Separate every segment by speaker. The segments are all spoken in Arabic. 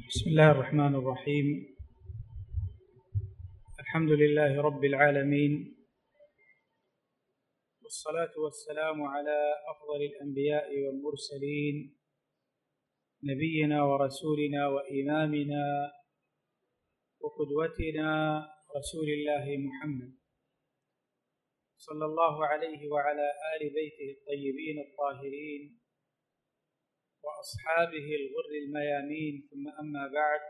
Speaker 1: بسم الله الرحمن الرحيم. الحمد لله رب العالمين، والصلاة والسلام على أفضل الأنبياء والمرسلين، نبينا ورسولنا وإمامنا وقدوتنا رسول الله محمد صلى الله عليه وعلى آل بيته الطيبين الطاهرين وأصحابه الغر الميامين، ثم أما بعد.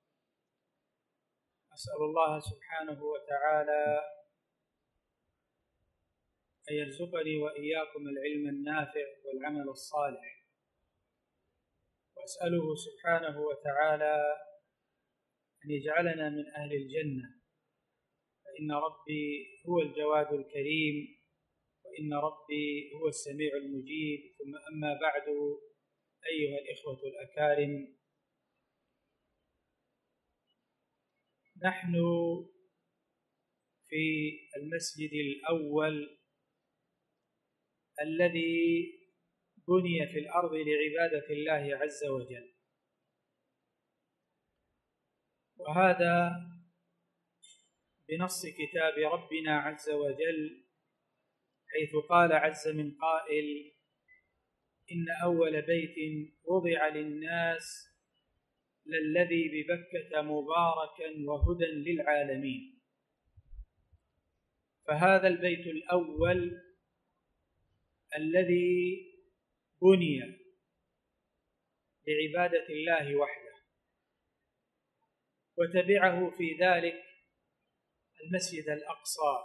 Speaker 1: أسأل الله سبحانه وتعالى أن يرزقني وإياكم العلم النافع والعمل الصالح، وأسأله سبحانه وتعالى أن يجعلنا من أهل الجنة، فإن ربي هو الجواد الكريم، وإن ربي هو السميع المجيب. ثم أما بعد، أيها الإخوة الأكارم، نحن في المسجد الأول الذي بني في الأرض لعبادة الله عز وجل، وهذا بنص كتاب ربنا عز وجل، حيث قال عز من قائل: إن أول بيت وضع للناس للذي ببكة مباركا وهدى للعالمين. فهذا البيت الأول الذي بني لعبادة الله وحده، وتبعه في ذلك المسجد الأقصى،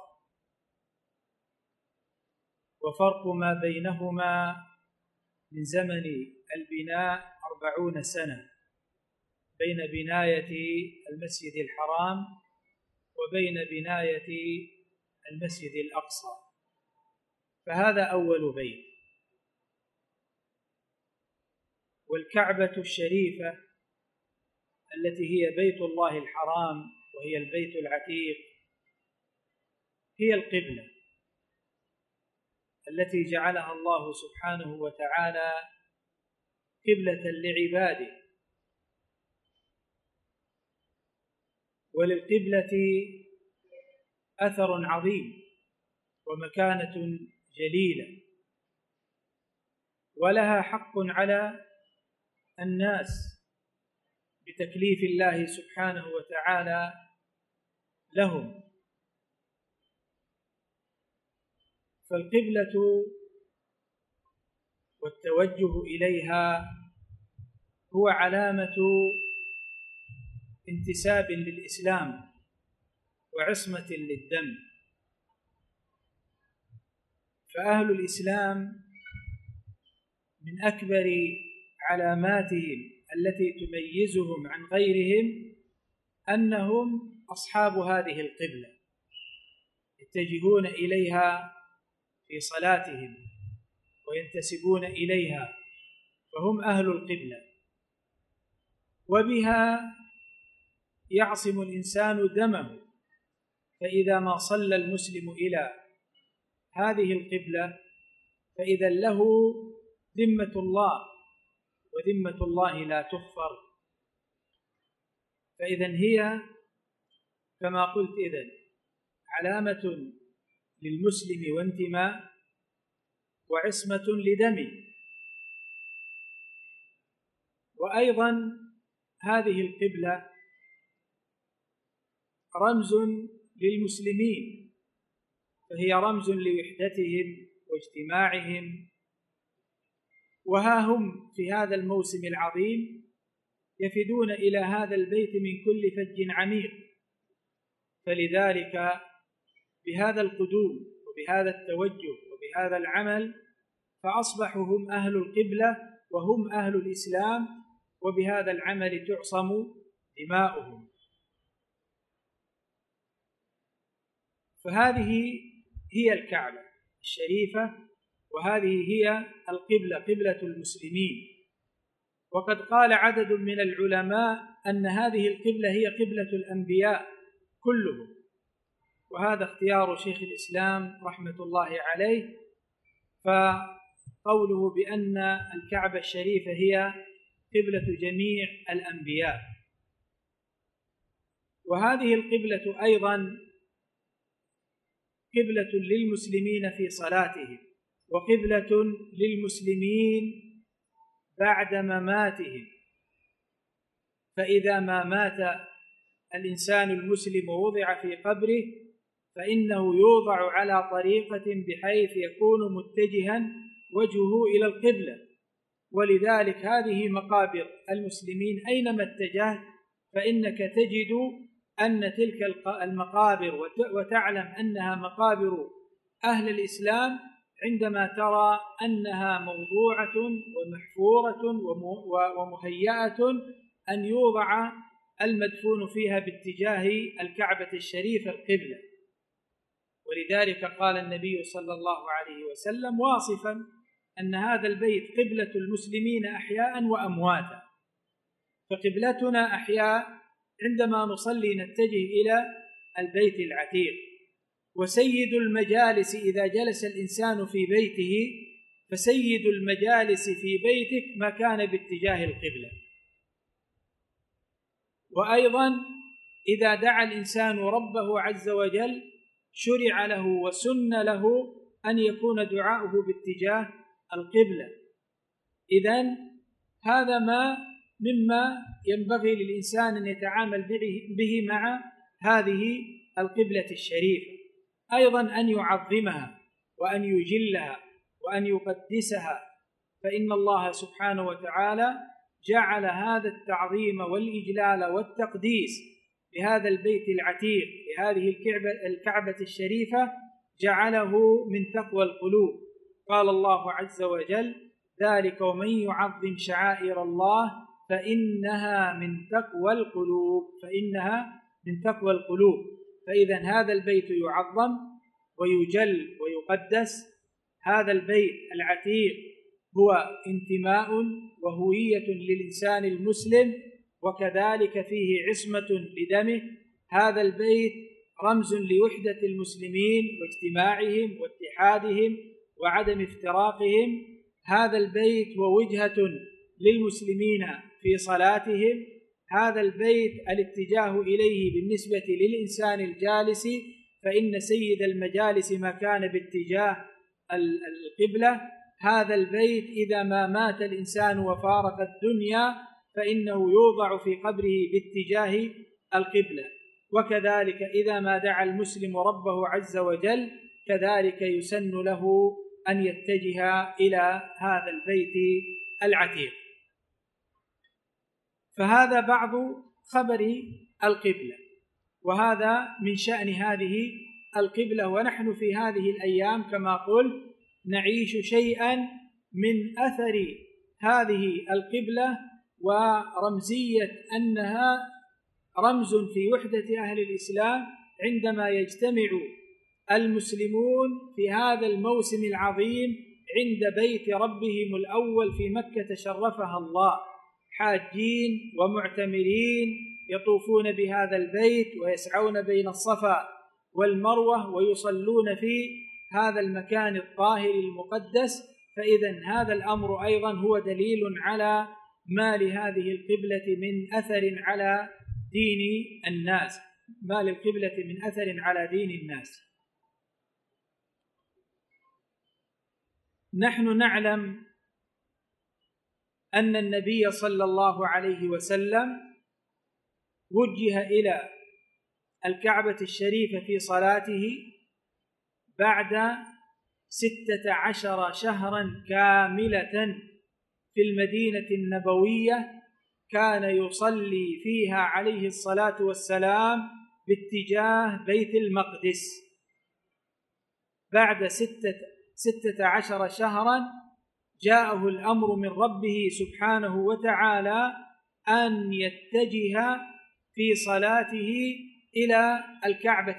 Speaker 1: وفرق ما بينهما من زمن البناء 40 سنة، بين بناية المسجد الحرام وبين بناية المسجد الأقصى. فهذا أول بيت. والكعبة الشريفة التي هي بيت الله الحرام وهي البيت العتيق هي القبلة التي جعلها الله سبحانه وتعالى قبلة لعباده، وللقبلة أثر عظيم ومكانة جليلة، ولها حق على الناس بتكليف الله سبحانه وتعالى لهم. فالقبلة والتوجه إليها هو علامة انتساب للإسلام وعصمة للدم. فأهل الإسلام من أكبر علاماتهم التي تميزهم عن غيرهم أنهم أصحاب هذه القبلة، يتجهون إليها في صلاتهم وينتسبون إليها، فهم أهل القبلة. وبها يعصم الإنسان دمه، فإذا ما صلى المسلم إلى هذه القبلة فإذا له ذمة الله، وذمة الله لا تغفر. فإذا هي كما قلت علامة للمسلم وانتماء وعصمة لدمه. وأيضا هذه القبلة رمز للمسلمين، فهي رمز لوحدتهم واجتماعهم. وها هم في هذا الموسم العظيم يفدون إلى هذا البيت من كل فج عميق. فلذلك بهذا القدوم وبهذا التوجه وبهذا العمل فأصبحوا هم أهل القبلة وهم أهل الإسلام، وبهذا العمل تعصم دماؤهم. فهذه هي الكعبة الشريفة، وهذه هي القبلة، قبلة المسلمين. وقد قال عدد من العلماء أن هذه القبلة هي قبلة الأنبياء كلهم، وهذا اختيار شيخ الإسلام رحمة الله عليه. فقوله بأن الكعبة الشريفة هي قبلة جميع الأنبياء، وهذه القبلة أيضا قبلة للمسلمين في صلاتهم، وقبلة للمسلمين بعد مماتهم. فإذا ما مات الإنسان المسلم ووضع في قبره فإنه يوضع على طريقة بحيث يكون متجها وجهه إلى القبلة. ولذلك هذه مقابر المسلمين أينما اتجهت فإنك تجد أن تلك المقابر وتعلم أنها مقابر أهل الإسلام عندما ترى أنها موضوعة ومحفورة ومهيئة أن يوضع المدفون فيها باتجاه الكعبة الشريفة القبلة. ولذلك قال النبي صلى الله عليه وسلم واصفا أن هذا البيت قبلة المسلمين أحياء وأمواتا. فقبلتنا أحياء عندما نصلي نتجه إلى البيت العتيق. وسيد المجالس إذا جلس الإنسان في بيته فسيد المجالس في بيتك ما كان باتجاه القبلة. وأيضا إذا دعا الإنسان ربه عز وجل شرع له وسن له أن يكون دعاؤه باتجاه القبلة. إذن هذا مما ينبغي للإنسان أن يتعامل به مع هذه القبلة الشريفة. أيضا أن يعظمها وأن يجلها وأن يقدسها، فإن الله سبحانه وتعالى جعل هذا التعظيم والإجلال والتقديس لهذا البيت العتيق لهذه الكعبة الشريفة جعله من تقوى القلوب. قال الله عز وجل: ذلك ومن يعظم شعائر الله فإنها من تقوى القلوب. فإذا هذا البيت يعظم ويجل ويقدس. هذا البيت العتيق هو انتماء وهوية للإنسان المسلم، وكذلك فيه عصمة لدمه. هذا البيت رمز لوحدة المسلمين واجتماعهم واتحادهم وعدم افتراقهم. هذا البيت ووجهة للمسلمين في صلاتهم. هذا البيت الاتجاه إليه بالنسبة للإنسان الجالس، فإن سيد المجالس ما كان باتجاه القبلة. هذا البيت إذا ما مات الإنسان وفارق الدنيا فإنه يوضع في قبره باتجاه القبلة. وكذلك إذا ما دعا المسلم ربه عز وجل كذلك يسن له أن يتجه إلى هذا البيت العتيق. فهذا بعض خبر القبلة، وهذا من شأن هذه القبلة. ونحن في هذه الأيام كما قلت نعيش شيئا من أثر هذه القبلة ورمزية أنها رمز في وحدة أهل الإسلام. عندما يجتمع المسلمون في هذا الموسم العظيم عند بيت ربهم الأول في مكة شرفها الله، حاجين ومعتمرين يطوفون بهذا البيت ويسعون بين الصفا والمروة ويصلون في هذا المكان الطاهر المقدس. فإذا هذا الأمر أيضا هو دليل على ما لهذه القبلة من أثر على دين الناس، ما للقبلة من أثر على دين الناس. نحن نعلم أن النبي صلى الله عليه وسلم وجه إلى الكعبة الشريفة في صلاته بعد 16 شهرا كاملة في المدينة النبوية كان يصلي فيها عليه الصلاة والسلام باتجاه بيت المقدس. بعد 16 شهرا جاءه الأمر من ربه سبحانه وتعالى أن يتجه في صلاته إلى الكعبة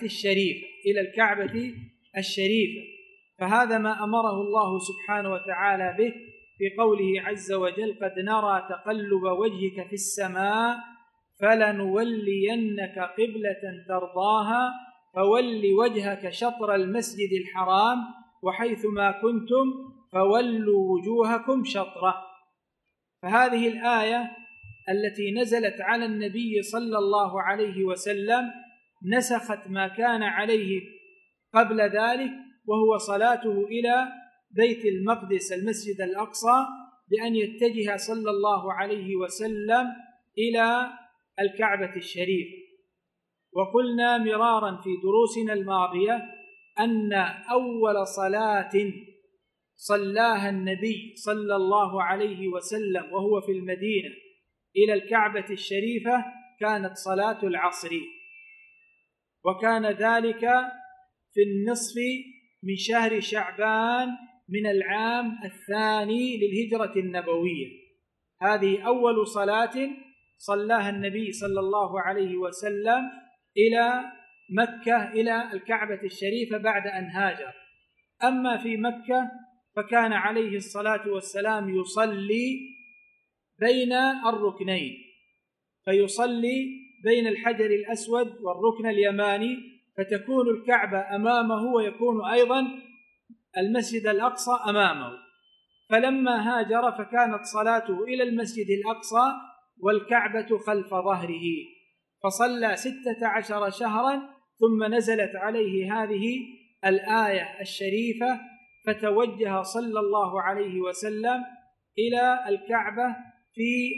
Speaker 1: الشريفة. فهذا ما أمره الله سبحانه وتعالى به في قوله عز وجل: قد نرى تقلب وجهك في السماء فلنولينك قبلة ترضاها فول وجهك شطر المسجد الحرام وحيثما كنتم فولوا وجوهكم شطره. فهذه الآية التي نزلت على النبي صلى الله عليه وسلم نسخت ما كان عليه قبل ذلك، وهو صلاته إلى بيت المقدس المسجد الأقصى، بأن يتجه صلى الله عليه وسلم إلى الكعبة الشريفة. وقلنا مرارا في دروسنا الماضية أن أول صلاة صلاها النبي صلى الله عليه وسلم وهو في المدينة إلى الكعبة الشريفة كانت صلاة العصر، وكان ذلك في النصف من شهر شعبان من العام الثاني للهجرة النبوية. هذه أول صلاة صلاها النبي صلى الله عليه وسلم إلى مكة إلى الكعبة الشريفة بعد أن هاجر. أما في مكة فكان عليه الصلاة والسلام يصلي بين الركنين، فيصلي بين الحجر الأسود والركن اليماني، فتكون الكعبة أمامه ويكون أيضا المسجد الأقصى أمامه. فلما هاجر فكانت صلاته إلى المسجد الأقصى والكعبة خلف ظهره، فصلى 16 شهرا، ثم نزلت عليه هذه الآية الشريفة، فتوجه صلى الله عليه وسلم إلى الكعبة في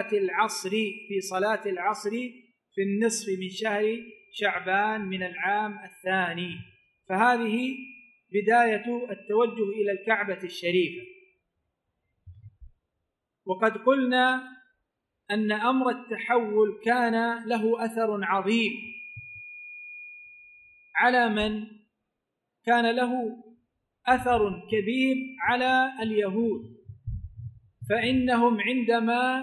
Speaker 1: صلاة العصر في النصف من شهر شعبان من العام الثاني. فهذه بداية التوجه إلى الكعبة الشريفة. وقد قلنا أن أمر التحول كان له أثر عظيم على من كان له أثر كبير على اليهود، فإنهم عندما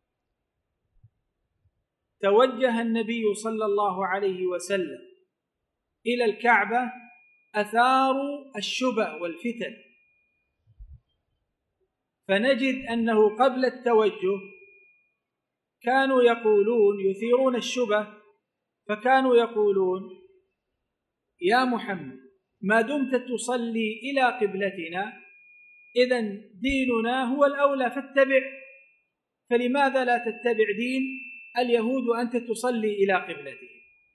Speaker 1: توجه النبي صلى الله عليه وسلم إلى الكعبة أثاروا الشبه والفتن. فنجد أنه قبل التوجه كانوا يقولون يثيرون الشبه، فكانوا يقولون: يا محمد، ما دمت تصلي إلى قبلتنا إذن ديننا هو الأولى فاتبع، فلماذا لا تتبع دين اليهود وأنت تصلي إلى قبلتهم؟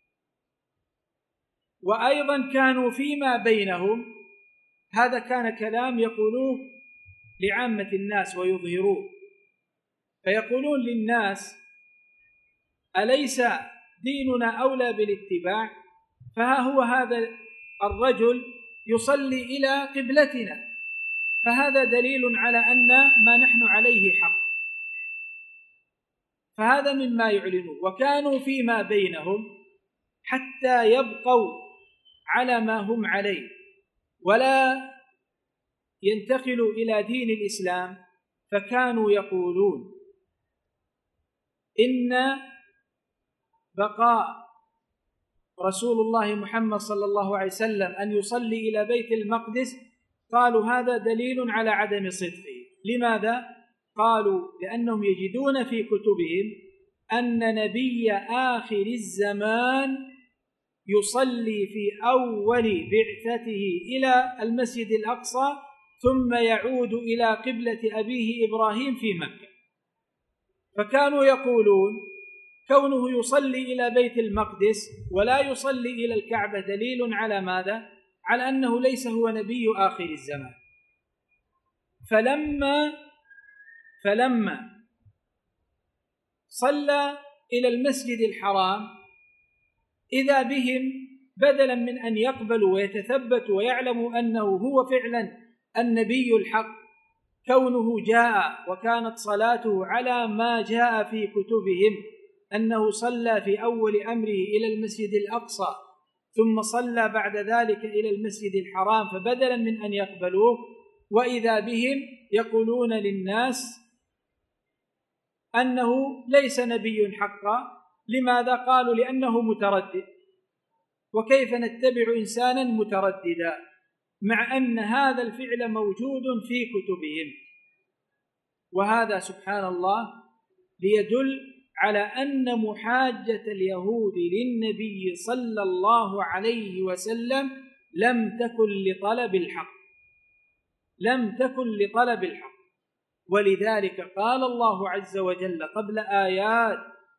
Speaker 1: وأيضا كانوا فيما بينهم، هذا كان كلام يقولوه لعامة الناس ويظهروه، فيقولون للناس: أليس ديننا أولى بالاتباع؟ فها هو هذا الرجل يصلي إلى قبلتنا، فهذا دليل على أن ما نحن عليه حق. فهذا مما يعلنون. وكانوا فيما بينهم حتى يبقوا على ما هم عليه ولا ينتقلوا إلى دين الإسلام، فكانوا يقولون إن بقاء رسول الله محمد صلى الله عليه وسلم أن يصلي إلى بيت المقدس، قالوا هذا دليل على عدم صدقه. لماذا؟ قالوا لأنهم يجدون في كتبهم أن نبي آخر الزمان يصلي في أول بعثته إلى المسجد الأقصى ثم يعود إلى قبلة أبيه إبراهيم في مكة. فكانوا يقولون كونه يصلي إلى بيت المقدس ولا يصلي إلى الكعبة دليل على ماذا؟ على أنه ليس هو نبي آخر الزمان. فلما صلى إلى المسجد الحرام إذا بهم بدلا من أن يقبلوا ويتثبتوا ويعلموا أنه هو فعلا النبي الحق، كونه جاء وكانت صلاته على ما جاء في كتبهم أنه صلى في أول أمره إلى المسجد الأقصى ثم صلى بعد ذلك إلى المسجد الحرام، فبدلا من أن يقبلوه وإذا بهم يقولون للناس أنه ليس نبي حقا. لماذا؟ قالوا لأنه متردد، وكيف نتبع إنسانا مترددا مع أن هذا الفعل موجود في كتبهم؟ وهذا سبحان الله ليدل على أن محاجة اليهود للنبي صلى الله عليه وسلم لم تكن لطلب الحق، لم تكن لطلب الحق، ولذلك قال الله عز وجل قبل آيات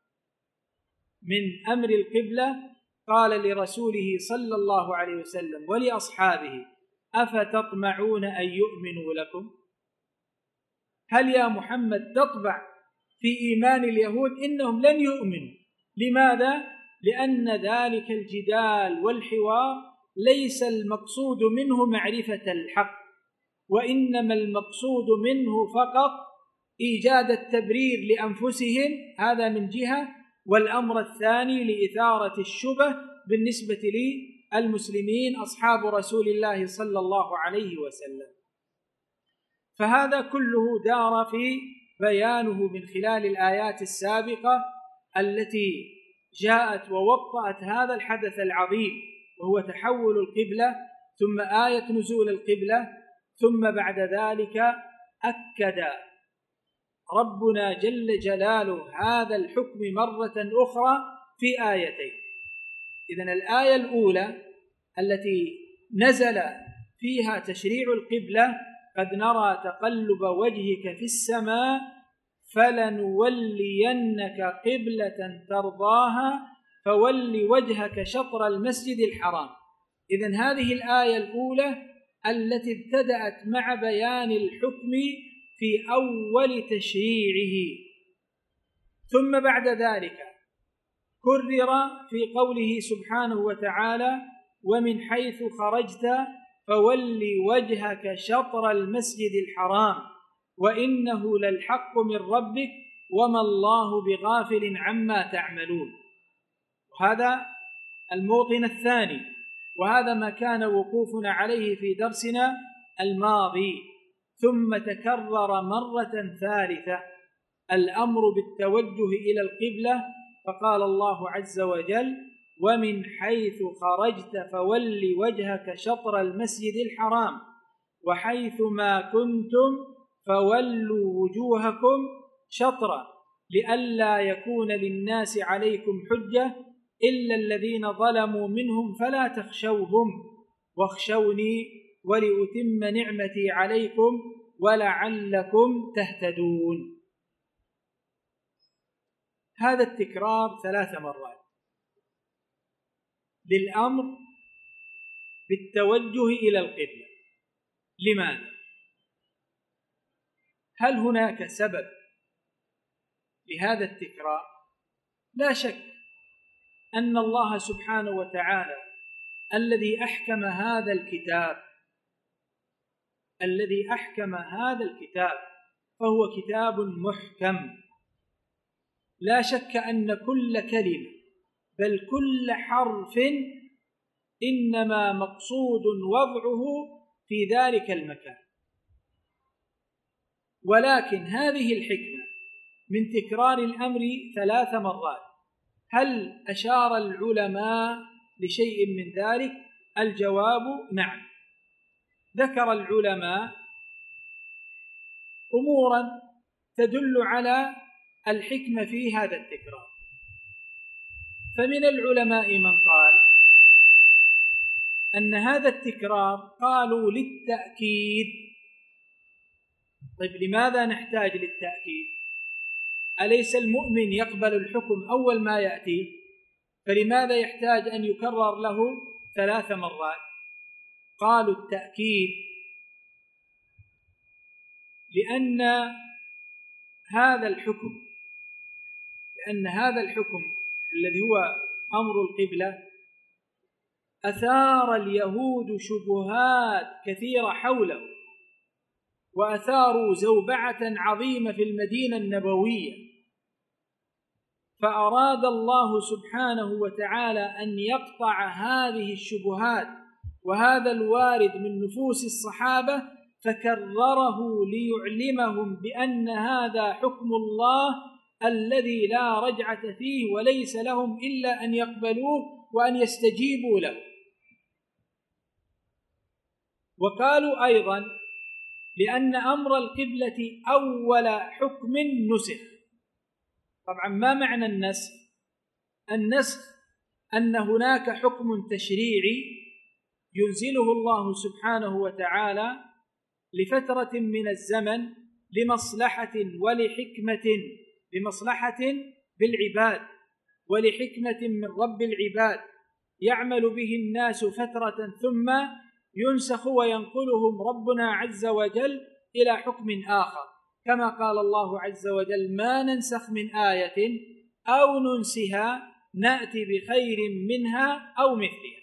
Speaker 1: من أمر القبلة، قال لرسوله صلى الله عليه وسلم ولأصحابه: أفتطمعون أن يؤمنوا لكم؟ هل يا محمد تطبع في إيمان اليهود؟ إنهم لن يؤمنوا. لماذا؟ لأن ذلك الجدال والحوار ليس المقصود منه معرفة الحق، وإنما المقصود منه فقط إيجاد التبرير لأنفسهم، هذا من جهة، والأمر الثاني لإثارة الشبه بالنسبة للمسلمين أصحاب رسول الله صلى الله عليه وسلم. فهذا كله دار في بيانه من خلال الآيات السابقة التي جاءت ووطأت هذا الحدث العظيم، وهو تحول القبلة، ثم آية نزول القبلة، ثم بعد ذلك أكد ربنا جل جلاله هذا الحكم مرة أخرى في آيتين. إذن الآية الأولى التي نزل فيها تشريع القبلة: قد نرى تقلب وجهك في السماء فلنولينك قبلة ترضاها فول وجهك شطر المسجد الحرام. إذن هذه الآية الأولى التي ابتدأت مع بيان الحكم في أول تشريعه، ثم بعد ذلك كرر في قوله سبحانه وتعالى: ومن حيث خرجت فول وجهك شطر المسجد الحرام وإنه للحق من ربك وما الله بغافل عما تعملون. هذا الموطن الثاني، وهذا ما كان وقوفنا عليه في درسنا الماضي. ثم تكرر مرة ثالثة الأمر بالتوجه إلى القبلة، فقال الله عز وجل: ومن حيث خرجت فول وجهك شطر المسجد الحرام وحيث ما كنتم فولوا وجوهكم شطرا لئلا يكون للناس عليكم حجة إلا الذين ظلموا منهم فلا تخشوهم واخشوني ولأتم نعمتي عليكم ولعلكم تهتدون. هذا التكرار 3 مرات للأمر بالتوجه إلى القبلة. لماذا؟ هل هناك سبب لهذا التكرار؟ لا شك أن الله سبحانه وتعالى الذي أحكم هذا الكتاب فهو كتاب محكم، لا شك أن كل كلمة بل كل حرف إنما مقصود وضعه في ذلك المكان. ولكن هذه الحكمة من تكرار الأمر 3 مرات، هل أشار العلماء لشيء من ذلك؟ الجواب نعم. ذكر العلماء أمورا تدل على الحكمة في هذا التكرار. فمن العلماء من قال أن هذا التكرار قالوا للتأكيد. طيب لماذا نحتاج للتأكيد؟ أليس المؤمن يقبل الحكم أول ما يأتي؟ فلماذا يحتاج أن يكرر له 3 مرات؟ قالوا التأكيد لأن هذا الحكم الذي هو أمر القبلة أثار اليهود شبهات كثيرة حوله، وأثاروا زوبعة عظيمة في المدينة النبوية، فأراد الله سبحانه وتعالى أن يقطع هذه الشبهات وهذا الوارد من نفوس الصحابة، فكرره ليعلمهم بأن هذا حكم الله الذي لا رجعة فيه، وليس لهم إلا أن يقبلوه وأن يستجيبوا له. وقالوا أيضا لأن أمر القبلة أول حكم نسخ. طبعا ما معنى النسخ؟ النسخ أن هناك حكم تشريعي ينزله الله سبحانه وتعالى لفترة من الزمن لمصلحة بالعباد ولحكمة من رب العباد يعمل به الناس فترة ثم ينسخ وينقلهم ربنا عز وجل إلى حكم آخر، كما قال الله عز وجل: ما ننسخ من آية أو ننسها نأتي بخير منها أو مثلها.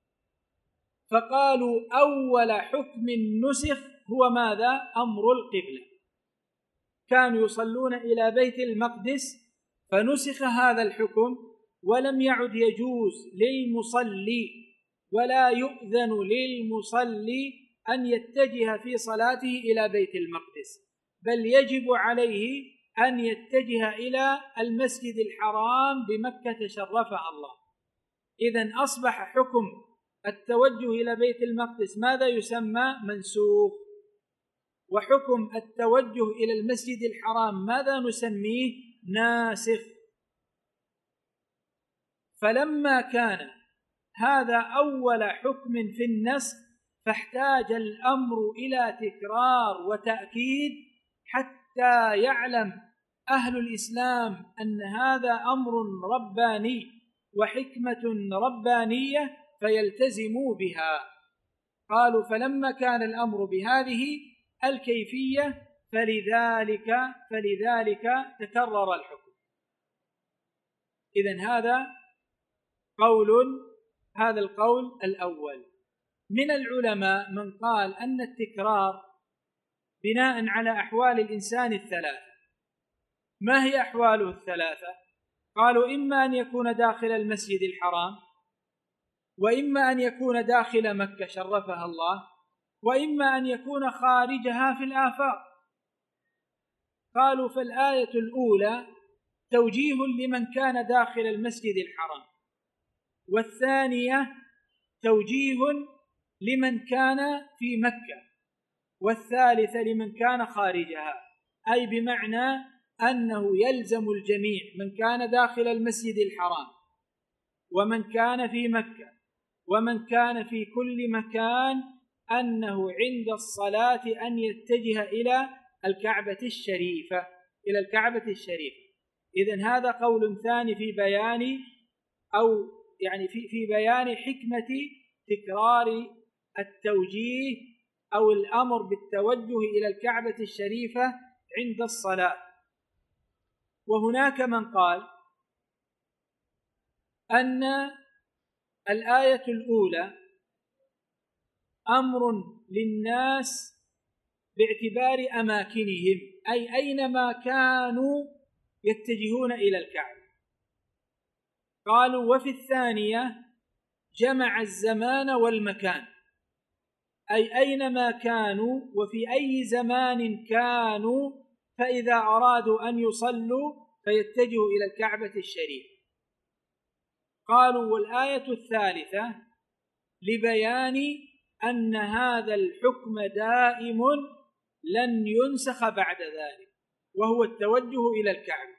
Speaker 1: فقالوا أول حكم نسخ هو ماذا؟ أمر القبلة. كانوا يصلون إلى بيت المقدس فنسخ هذا الحكم، ولم يعد يجوز للمصلي ولا يؤذن للمصلي أن يتجه في صلاته إلى بيت المقدس، بل يجب عليه أن يتجه إلى المسجد الحرام بمكة شرفها الله. إذن أصبح حكم التوجه إلى بيت المقدس ماذا يسمى؟ منسوخ. وحكم التوجه إلى المسجد الحرام ماذا نسميه؟ ناسخ. فلما كان هذا أول حكم في النسخ فاحتاج الأمر إلى تكرار وتأكيد حتى يعلم أهل الإسلام أن هذا أمر رباني وحكمة ربانية فيلتزموا بها. قالوا: فلما كان الأمر بهذه الكيفية فلذلك تكرر الحكم. إذن هذا القول الأول. من العلماء من قال أن التكرار بناء على أحوال الإنسان الثلاثة. ما هي أحواله الثلاثة؟ قالوا: إما أن يكون داخل المسجد الحرام، وإما أن يكون داخل مكة شرفها الله، وإما أن يكون خارجها في الآفاق. قالوا: فالآية الأولى توجيه لمن كان داخل المسجد الحرام، والثانية توجيه لمن كان في مكة، والثالثة لمن كان خارجها، أي بمعنى أنه يلزم الجميع من كان داخل المسجد الحرام ومن كان في مكة ومن كان في كل مكان أنه عند الصلاة أن يتجه إلى الكعبة الشريفة. إذن هذا قول ثاني في بيان حكمة تكرار التوجيه أو الأمر بالتوجه إلى الكعبة الشريفة عند الصلاة. وهناك من قال أن الآية الأولى أمر للناس باعتبار أماكنهم، أي أينما كانوا يتجهون إلى الكعبة. قالوا: وفي الثانية جمع الزمان والمكان، أي أينما كانوا وفي أي زمان كانوا، فإذا أرادوا أن يصلوا فيتجهوا إلى الكعبة الشريفة. قالوا: والآية الثالثة لبيان أن هذا الحكم دائم لن ينسخ بعد ذلك، وهو التوجه إلى الكعبة.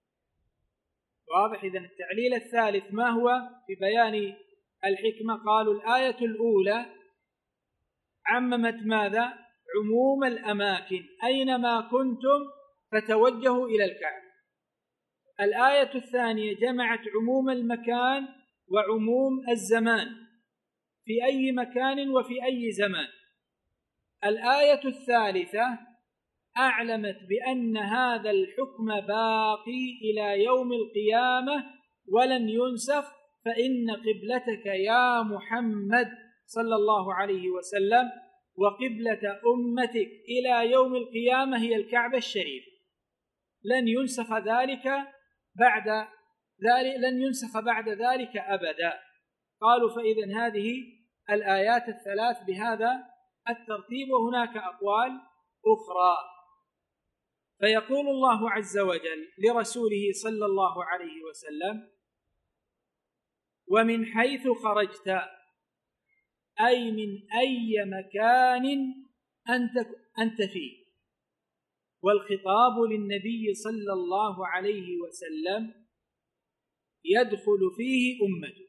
Speaker 1: واضح؟ إذن التعليل الثالث ما هو في بيان الحكمة؟ قالوا: الآية الأولى عممت ماذا؟ عموم الأماكن، أينما كنتم فتوجهوا إلى الكعبة. الآية الثانية جمعت عموم المكان وعموم الزمان، في أي مكان وفي أي زمان. الآية الثالثة أعلمت بأن هذا الحكم باقي إلى يوم القيامة ولن ينسخ، فإن قبلتك يا محمد صلى الله عليه وسلم وقبلة أمتك إلى يوم القيامة هي الكعبة الشريفة، لن ينسخ بعد ذلك أبدا. قالوا: فإذن هذه الآيات الثلاث بهذا الترتيب. وهناك أقوال أخرى. فيقول الله عز وجل لرسوله صلى الله عليه وسلم: ومن حيث خرجت، أي من أي مكان أنت فيه. والخطاب للنبي صلى الله عليه وسلم يدخل فيه أمته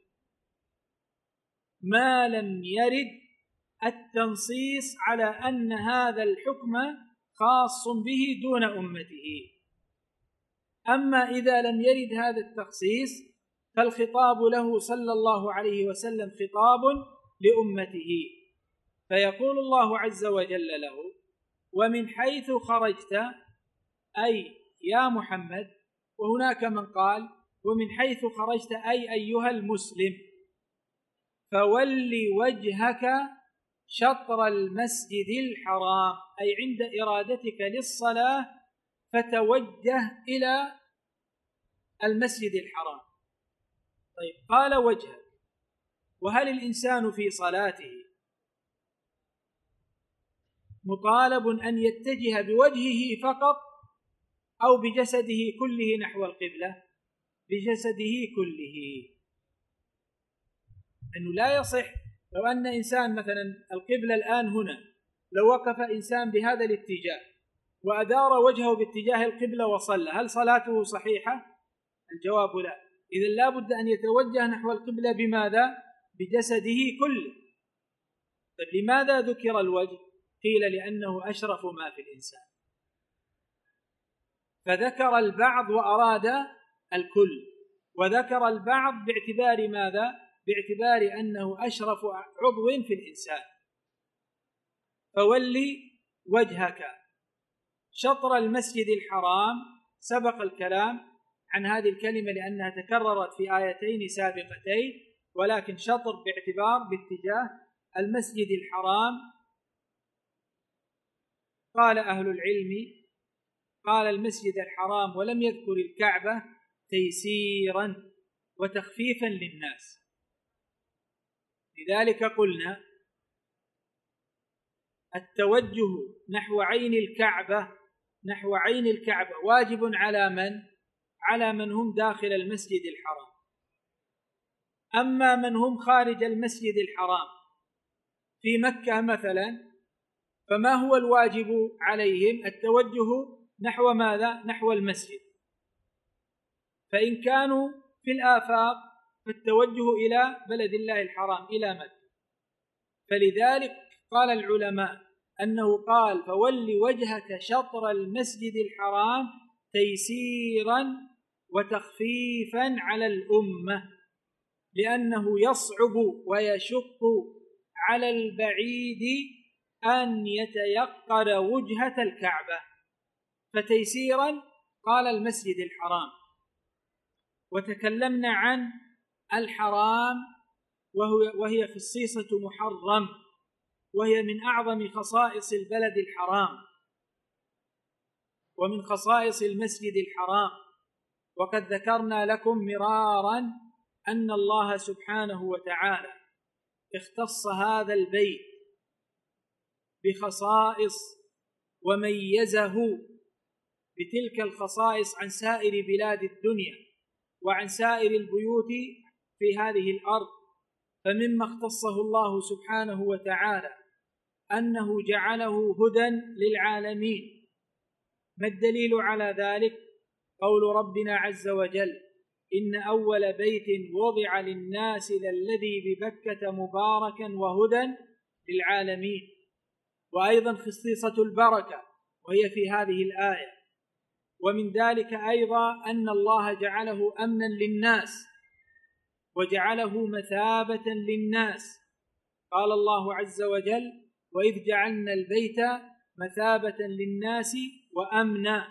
Speaker 1: ما لم يرد التنصيص على أن هذا الحكم خاص به دون أمته. أما إذا لم يرد هذا التخصيص فالخطاب له صلى الله عليه وسلم خطاب لأمته، فيقول الله عز وجل له: ومن حيث خرجت، أي يا محمد. وهناك من قال: ومن حيث خرجت أي أيها المسلم، فول وجهك شطر المسجد الحرام، أي عند إرادتك للصلاة فتوجه إلى المسجد الحرام. طيب، قال وجهك، وهل الإنسان في صلاته مطالب أن يتجه بوجهه فقط أو بجسده كله نحو القبلة؟ بجسده كله، أنه لا يصح لو أن إنسان مثلا القبلة الآن هنا، لو وقف إنسان بهذا الاتجاه وأدار وجهه باتجاه القبلة وصلى، هل صلاته صحيحة؟ الجواب لا. إذن لا بد أن يتوجه نحو القبلة بماذا؟ بجسده كله. طيب، لماذا ذكر الوجه؟ قيل لأنه أشرف ما في الإنسان، فذكر البعض وأراد الكل، وذكر البعض باعتبار ماذا؟ باعتبار أنه أشرف عضو في الإنسان. فولي وجهك شطر المسجد الحرام. سبق الكلام عن هذه الكلمة لأنها تكررت في آيتين سابقتين، ولكن شطر باعتبار باتجاه المسجد الحرام. قال أهل العلم: قال المسجد الحرام ولم يذكر الكعبة تيسيرا وتخفيفا للناس. لذلك قلنا التوجه نحو عين الكعبة واجب على من؟ على من هم داخل المسجد الحرام. أما من هم خارج المسجد الحرام في مكة مثلا، فما هو الواجب عليهم؟ التوجه نحو ماذا؟ نحو المسجد. فإن كانوا في الآفاق فالتوجه إلى بلد الله الحرام، إلى مكة. فلذلك قال العلماء أنه قال: فول وجهك شطر المسجد الحرام تيسيرا وتخفيفا على الأمة، لأنه يصعب ويشق على البعيد أن يتيقن وجهة الكعبة. فتيسيرا قال المسجد الحرام. وتكلمنا عن الحرام وهي خصيصة محرم، وهي من أعظم خصائص البلد الحرام ومن خصائص المسجد الحرام. وقد ذكرنا لكم مرارا أن الله سبحانه وتعالى اختص هذا البيت بخصائص وميزه بتلك الخصائص عن سائر بلاد الدنيا وعن سائر البيوت في هذه الأرض. فمما اختصه الله سبحانه وتعالى أنه جعله هدى للعالمين. ما الدليل على ذلك؟ قول ربنا عز وجل: إن أول بيت وضع للناس للذي ببكة مباركا وهدى للعالمين. وأيضا خصيصة البركة وهي في هذه الآية. ومن ذلك أيضا أن الله جعله أمنا للناس وجعله مثابة للناس. قال الله عز وجل: وإذ جعلنا البيت مثابة للناس وأمنا.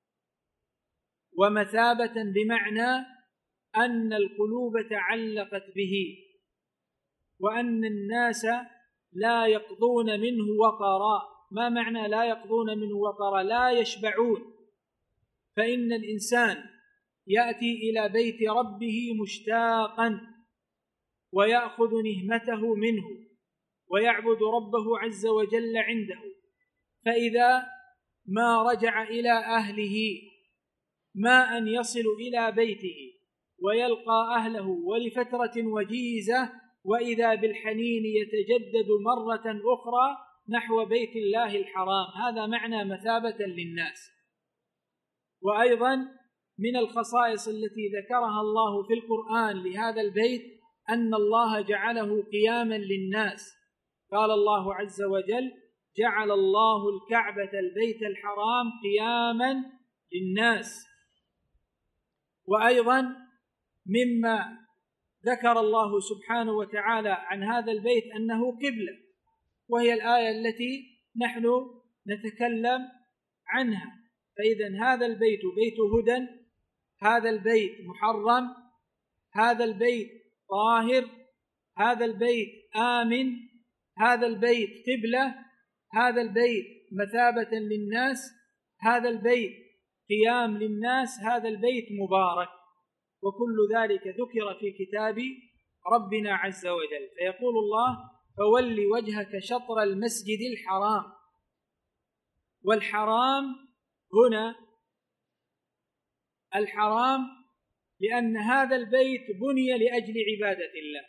Speaker 1: ومثابة بمعنى أن القلوب تعلقت به، وأن الناس لا يقضون منه وطرا. ما معنى لا يقضون منه وطرا؟ لا يشبعون. فإن الإنسان يأتي إلى بيت ربه مشتاقا ويأخذ نهمته منه ويعبد ربه عز وجل عنده، فإذا ما رجع إلى أهله ما أن يصل إلى بيته ويلقى أهله ولفترة وجيزة، وإذا بالحنين يتجدد مرة أخرى نحو بيت الله الحرام. هذا معنى مثابة للناس. وأيضا من الخصائص التي ذكرها الله في القرآن لهذا البيت أن الله جعله قياما للناس. قال الله عز وجل: جعل الله الكعبة البيت الحرام قياما للناس. وأيضا مما ذكر الله سبحانه وتعالى عن هذا البيت أنه قبلة، وهي الآية التي نحن نتكلم عنها. فإذا هذا البيت بيت هدى، هذا البيت محرم، هذا البيت طاهر، هذا البيت آمن، هذا البيت قبلة، هذا البيت مثابة للناس، هذا البيت قيام للناس، هذا البيت مبارك. وكل ذلك ذكر في كتاب ربنا عز وجل. فيقول الله: فول وجهك شطر المسجد الحرام. والحرام هنا الحرام لأن هذا البيت بني لأجل عبادة الله،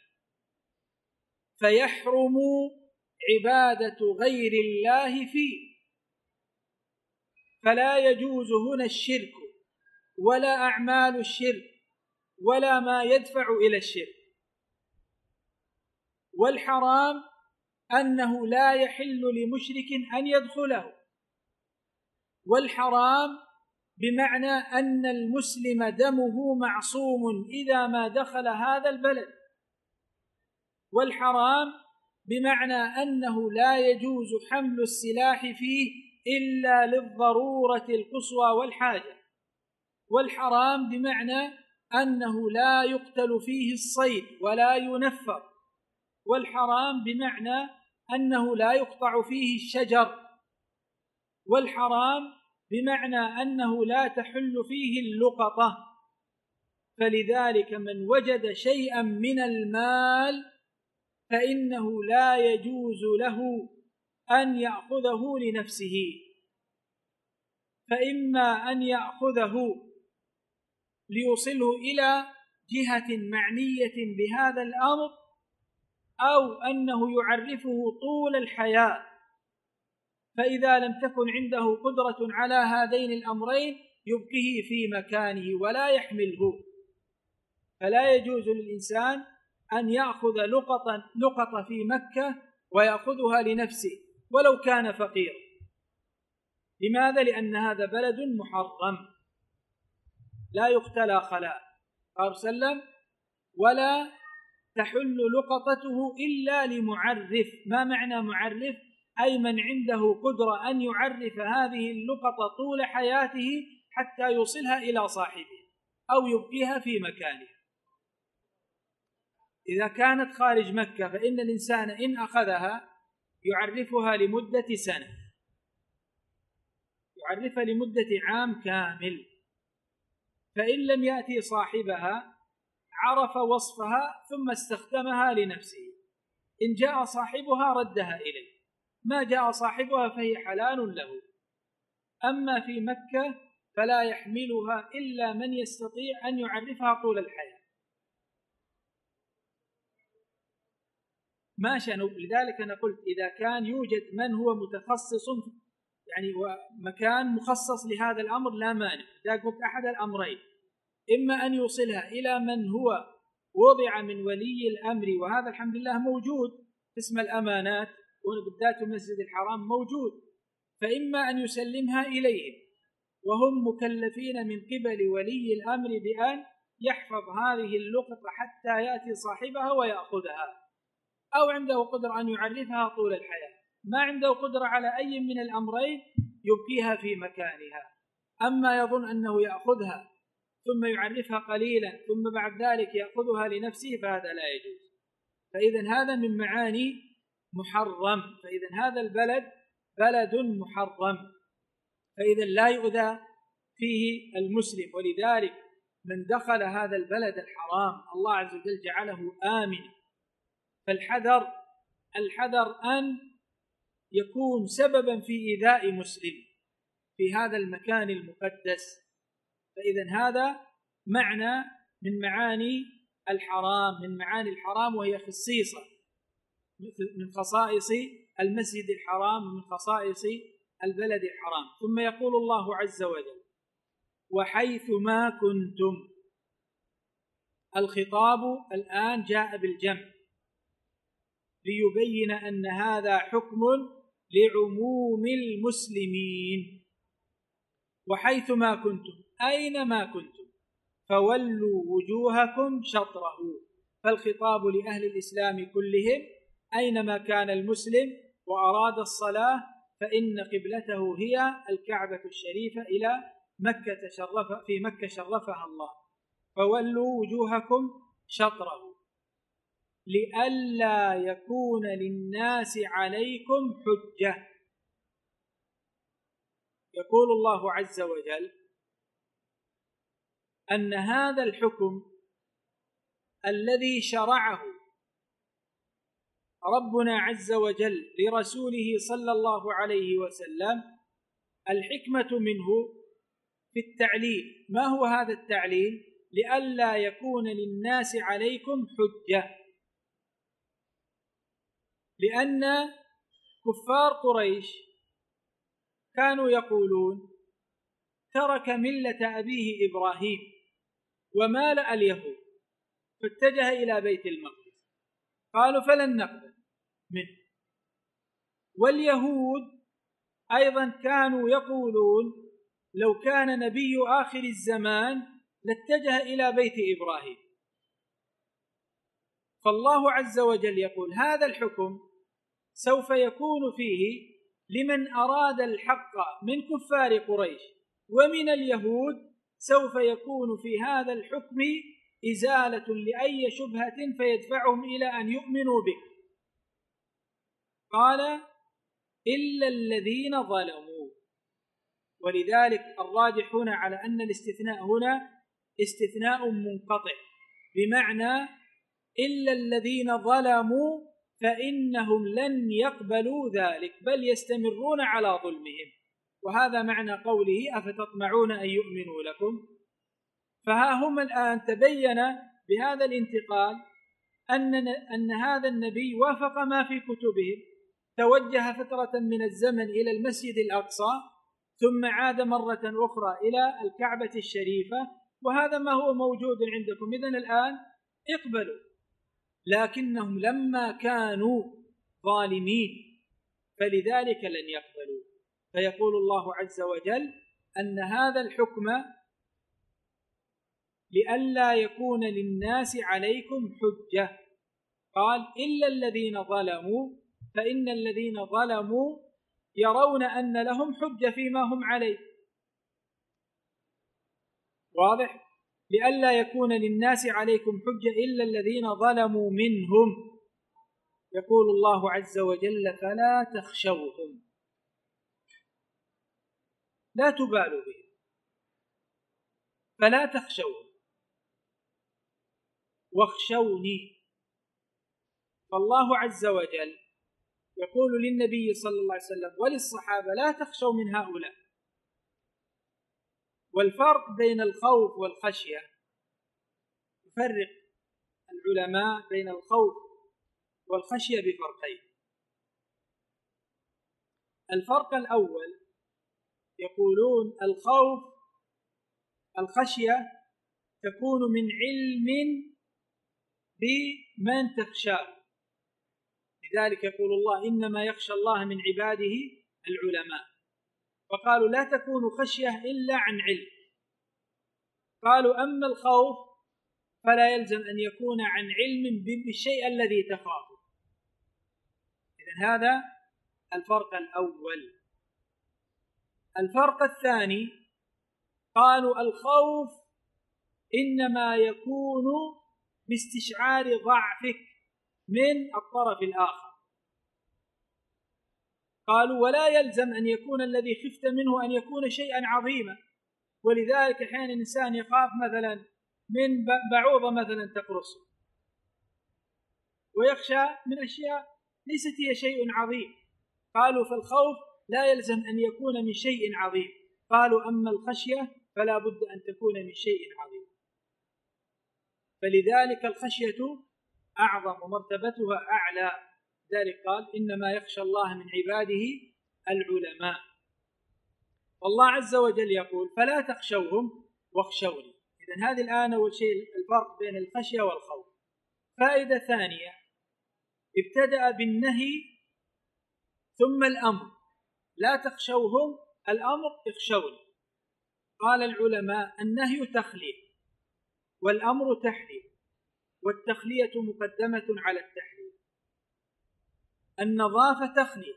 Speaker 1: فيحرم عبادة غير الله فيه، فلا يجوز هنا الشرك ولا أعمال الشرك ولا ما يدفع إلى الشرك. والحرام أنه لا يحل لمشرك أن يدخله، والحرام بمعنى أن المسلم دمه معصوم إذا ما دخل هذا البلد، والحرام بمعنى أنه لا يجوز حمل السلاح فيه إلا للضرورة القصوى والحاجة، والحرام بمعنى أنه لا يقتل فيه الصيد ولا ينفر، والحرام بمعنى أنه لا يقطع فيه الشجر، والحرام بمعنى أنه لا تحل فيه اللقطة. فلذلك من وجد شيئا من المال فإنه لا يجوز له أن يأخذه لنفسه، فإما أن يأخذه ليوصله إلى جهة معنية بهذا الأمر، أو أنه يعرفه طول الحياة، فإذا لم تكن عنده قدرة على هذين الأمرين يبقيه في مكانه ولا يحمله. فلا يجوز للإنسان أن يأخذ لقطة في مكة ويأخذها لنفسه ولو كان فقيرا. لماذا؟ لأن هذا بلد محرم لا يختلى خلاء، قال صلى الله عليه وسلم: ولا تحل لقطته إلا لمعرف. ما معنى معرف؟ أي من عنده قدرة أن يعرف هذه اللقطة طول حياته حتى يوصلها إلى صاحبه أو يبقيها في مكانه. إذا كانت خارج مكة فإن الإنسان إن أخذها يعرفها لمدة سنة، يعرفها لمدة عام كامل، فإن لم يأتي صاحبها عرف وصفها ثم استخدمها لنفسه. إن جاء صاحبها ردها إليه، ما جاء صاحبها فهي حلال له. أما في مكة فلا يحملها إلا من يستطيع أن يعرفها طول الحياة. ما شأنه؟ لذلك أنا قلت إذا كان يوجد من هو متخصص يعني ومكان مخصص لهذا الأمر لا مانع. إذا قلت أحد الأمرين: إما أن يوصلها إلى من هو وضع من ولي الأمر، وهذا الحمد لله موجود، اسم الأمانات وبالذات المسجد الحرام موجود، فإما أن يسلمها إليهم وهم مكلفين من قبل ولي الأمر بأن يحفظ هذه اللقطة حتى يأتي صاحبها ويأخذها، أو عنده قدرة أن يعرفها طول الحياة. ما عنده قدرة على أي من الأمرين يبقيها في مكانها. أما يظن أنه يأخذها ثم يعرفها قليلا ثم بعد ذلك يأخذها لنفسه فهذا لا يجوز. فإذا هذا من معاني محرم. فإذا هذا البلد بلد محرم، فإذا لا يؤذى فيه المسلم. ولذلك من دخل هذا البلد الحرام الله عز وجل جعله آمنا. فالحذر أن يكون سببا في إيذاء مسلم في هذا المكان المقدس. فإذا هذا معنى من معاني الحرام، من معاني الحرام، وهي خصيصة من خصائص المسجد الحرام ومن خصائص البلد الحرام. ثم يقول الله عز وجل: وحيث ما كنتم. الخطاب الآن جاء بالجمع ليبين أن هذا حكم لعموم المسلمين. وحيثما كنتم أينما كنتم فولوا وجوهكم شطره، فالخطاب لأهل الإسلام كلهم أينما كان المسلم وأراد الصلاة فإن قبلته هي الكعبة الشريفة إلى مكة في مكة شرفها الله. فولوا وجوهكم شطره لئلا يكون للناس عليكم حجة. يقول الله عز وجل أن هذا الحكم الذي شرعه ربنا عز وجل لرسوله صلى الله عليه وسلم الحكمة منه في التعليل. ما هو هذا التعليل؟ لئلا يكون للناس عليكم حجة، لأن كفار قريش كانوا يقولون ترك ملة أبيه إبراهيم ومالأ اليهود فاتجه إلى بيت المقدس، قالوا فلن نقبل منه. واليهود أيضا كانوا يقولون لو كان نبي آخر الزمان لاتجه إلى بيت إبراهيم. فالله عز وجل يقول هذا الحكم سوف يكون فيه لمن أراد الحق من كفار قريش ومن اليهود، سوف يكون في هذا الحكم إزالة لأي شبهة فيدفعهم إلى أن يؤمنوا به. قال إلا الذين ظلموا، ولذلك الراجح هنا على أن الاستثناء هنا استثناء منقطع، بمعنى إلا الذين ظلموا فإنهم لن يقبلوا ذلك بل يستمرون على ظلمهم. وهذا معنى قوله أفتطمعون أن يؤمنوا لكم. فها هم الآن تبين بهذا الانتقال أن هذا النبي وافق ما في كتبهم، توجه فترة من الزمن إلى المسجد الأقصى ثم عاد مرة أخرى إلى الكعبة الشريفة، وهذا ما هو موجود عندكم، إذن الآن اقبلوا. لكنهم لما كانوا ظالمين فلذلك لن يقبلوا. فيقول الله عز وجل أن هذا الحكم لئلا يكون للناس عليكم حجة. قال إلا الذين ظلموا، فإن الذين ظلموا يرون أن لهم حجة فيما هم عليه. واضح؟ لئلا يكون للناس عليكم حجة إلا الذين ظلموا منهم. يقول الله عز وجل فلا تخشوهم، لا تبالوا بهم، فلا تخشوهم واخشوني. فالله عز وجل يقول للنبي صلى الله عليه وسلم وللصحابة لا تخشوا من هؤلاء. والفرق بين الخوف والخشية، يفرق العلماء بين الخوف والخشية بفرقين. الفرق الأول يقولون الخوف الخشية تكون من علم بمن تخشاه، لذلك يقول الله إنما يخشى الله من عباده العلماء. فقالوا لا تكون خشية إلا عن علم. قالوا أما الخوف فلا يلزم أن يكون عن علم بالشيء الذي تخافه. إذن هذا الفرق الأول. الفرق الثاني قالوا الخوف إنما يكون باستشعار ضعفك من الطرف الآخر. قالوا ولا يلزم أن يكون الذي خفت منه أن يكون شيئا عظيما، ولذلك أحيانا الإنسان يخاف مثلا من بعوضة مثلا تقرصه ويخشى من أشياء ليست هي شيء عظيم. قالوا فالخوف لا يلزم أن يكون من شيء عظيم. قالوا أما الخشية فلا بد أن تكون من شيء عظيم. فلذلك الخشية أعظم ومرتبتها أعلى. ذلك قال إنما يخشى الله من عباده العلماء. والله عز وجل يقول فلا تخشوهم واخشوني. إذن هذه الآن أول شيء الفرق بين الخشية والخوف. فائدة ثانية، ابتدأ بالنهي ثم الأمر لا تخشوهم، الأمر اخشوني. قال العلماء النهي تخلية والأمر تحلية، والتخلية مقدمة على التحلية. النظافة تخلية،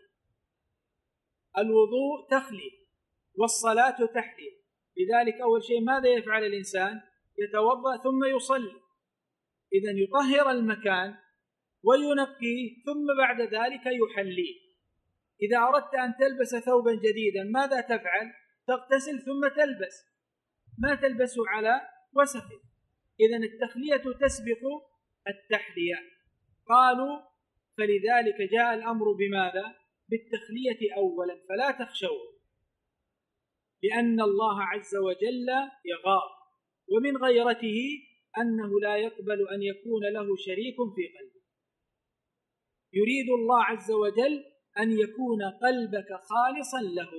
Speaker 1: الوضوء تخلية، والصلاة تحلية. لذلك أول شيء ماذا يفعل الإنسان؟ يتوضأ ثم يصلي، إذن يطهر المكان وينقيه، ثم بعد ذلك يحليه. إذا أردت أن تلبس ثوبا جديدا ماذا تفعل؟ تغتسل ثم تلبس، ما تلبسه على وسخ. إذن التخلية تسبق التحلية. قالوا فلذلك جاء الأمر بماذا؟ بالتخلية أولا، فلا تخشوا، لأن الله عز وجل يغار، ومن غيرته أنه لا يقبل أن يكون له شريك في قلبه. يريد الله عز وجل أن يكون قلبك خالصا له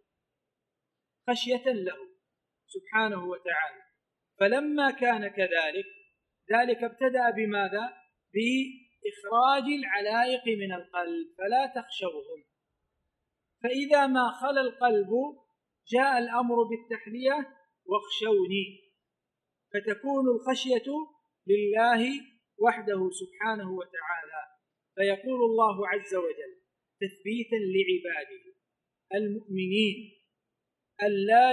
Speaker 1: خشية له سبحانه وتعالى. فلما كان كذلك ذلك ابتدأ بماذا؟ بإخراج العلائق من القلب، فلا تخشوهم. فإذا ما خلا القلب جاء الأمر بالتحلية واخشوني، فتكون الخشية لله وحده سبحانه وتعالى. فيقول الله عز وجل تثبيتا لعباده المؤمنين ألا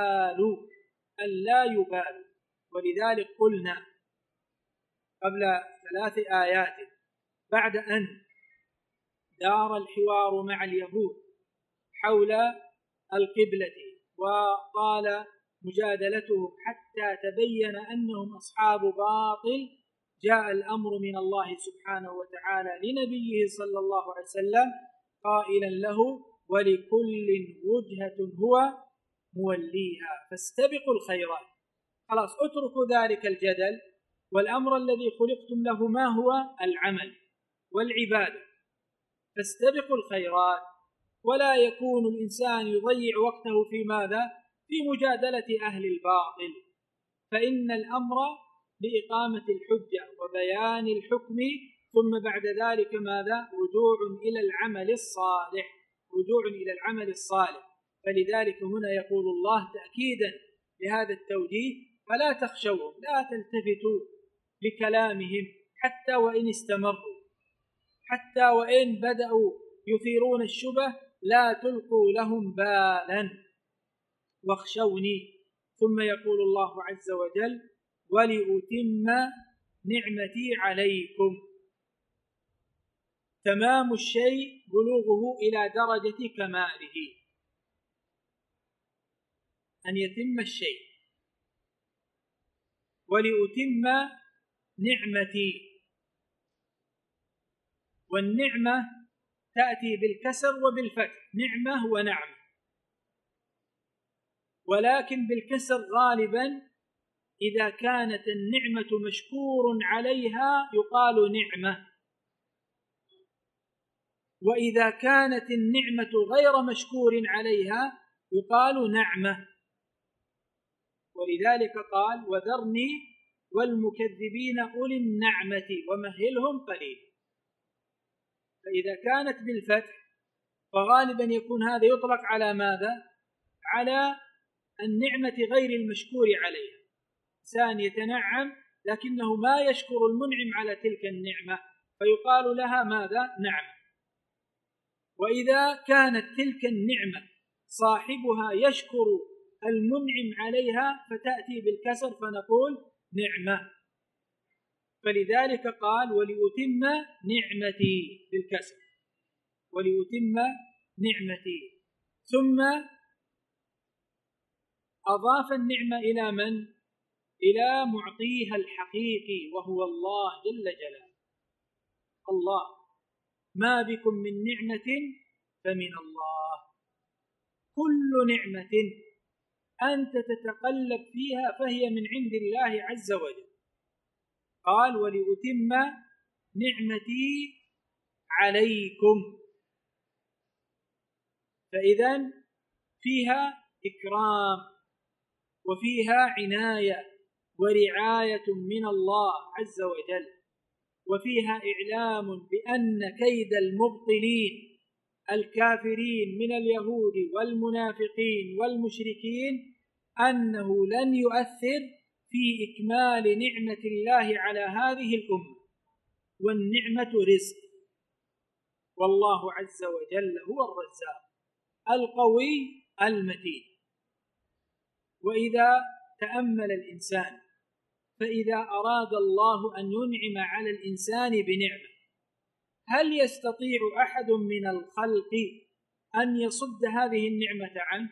Speaker 1: يبالوا. ولذلك قلنا قبل 3 آيات بعد أن دار الحوار مع اليهود حول القبلة وطال مجادلتهم حتى تبين أنهم أصحاب باطل، جاء الأمر من الله سبحانه وتعالى لنبيه صلى الله عليه وسلم قائلا له ولكل وجهة هو موليها فاستبقوا الخيرات. خلاص اتركوا ذلك الجدل، والأمر الذي خلقتم له ما هو؟ العمل والعبادة، فاستبقوا الخيرات. ولا يكون الإنسان يضيع وقته في ماذا؟ في مجادلة أهل الباطل، فإن الأمر لإقامة الحجة وبيان الحكم، ثم بعد ذلك ماذا؟ رجوع إلى العمل الصالح. فلذلك هنا يقول الله تأكيدا لهذا التوجيه فلا تخشوهم، لا تلتفتوا لكلامهم حتى وإن استمروا، حتى وإن بدأوا يثيرون الشبه لا تلقوا لهم بالا، واخشوني. ثم يقول الله عز وجل ولأتم نعمتي عليكم. تمام الشيء بلوغه إلى درجة كماله، أن يتم الشيء. ولأتم نعمتي، والنعمة تأتي بالكسر وبالفتح، نعمة ونعمة، ولكن بالكسر غالبا إذا كانت النعمة مشكور عليها يقال نعمة، وإذا كانت النعمة غير مشكور عليها يقال نعمة. ولذلك قال وذرني والمكذبين أولي النعمة ومهلهم قليلا. فإذا كانت بالفتح فغالبا يكون هذا يطلق على ماذا؟ على النعمة غير المشكور عليها، إنسان يتنعم لكنه ما يشكر المنعم على تلك النعمة فيقال لها ماذا؟ نعمة. وإذا كانت تلك النعمة صاحبها يشكر المنعم عليها فتأتي بالكسر فنقول نعمة. فلذلك قال ولأتم نعمتي بالكسر، ولأتم نعمتي. ثم أضاف النعمة إلى من؟ إلى معطيها الحقيقي وهو الله جل جلاله. الله ما بكم من نعمة فمن الله، كل نعمة أنت تتقلب فيها فهي من عند الله عز وجل. قال ولأتم نعمتي عليكم، فإذن فيها إكرام وفيها عناية ورعاية من الله عز وجل، وفيها إعلام بأن كيد المبطلين الكافرين من اليهود والمنافقين والمشركين أنه لن يؤثر في إكمال نعمة الله على هذه الأمة، والنعمة رزق، والله عز وجل هو الرزاق القوي المتين. وإذا تأمل الإنسان فإذا أراد الله أن ينعم على الإنسان بنعمة، هل يستطيع أحد من الخلق أن يصد هذه النعمة عنه؟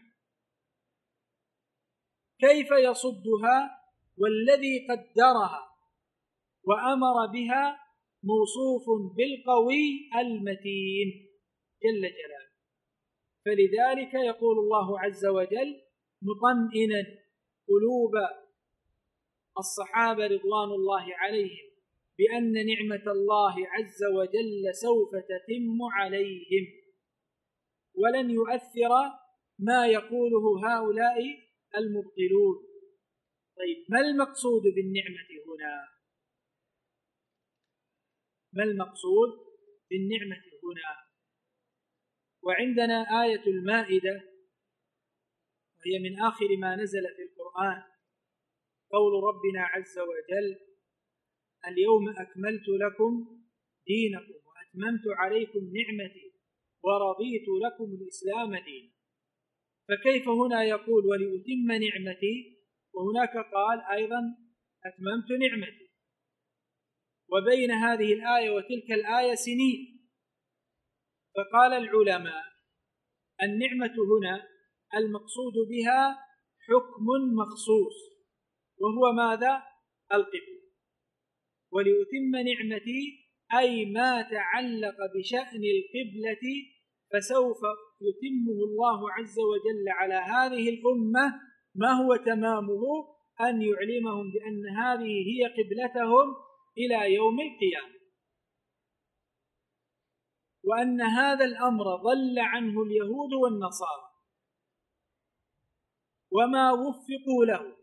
Speaker 1: كيف يصدها والذي قدرها وأمر بها موصوف بالقوي المتين جل جلاله؟ فلذلك يقول الله عز وجل مطمئنا قلوب الصحابة رضوان الله عليهم بأن نعمة الله عز وجل سوف تتم عليهم ولن يؤثر ما يقوله هؤلاء المبطلون. طيب، ما المقصود بالنعمة هنا؟ ما المقصود بالنعمة هنا؟ وعندنا آية المائدة، وهي من آخر ما نزل في القرآن، قول ربنا عز وجل: اليوم أكملت لكم دينكم وأتممت عليكم نعمتي ورضيت لكم الإسلام دينا. فكيف هنا يقول ولأتم نعمتي، وهناك قال أيضا أتممت نعمتي، وبين هذه الآية وتلك الآية سنين. فقال العلماء النعمة هنا المقصود بها حكم مخصوص، وهو ماذا؟ القبلة. ولأتم نعمتي أي ما تعلق بشأن القبلة فسوف يتمه الله عز وجل على هذه الأمة. ما هو تمامه؟ أن يعلمهم بأن هذه هي قبلتهم إلى يوم القيامة، وأن هذا الأمر ضل عنه اليهود والنصارى وما وفقوا له.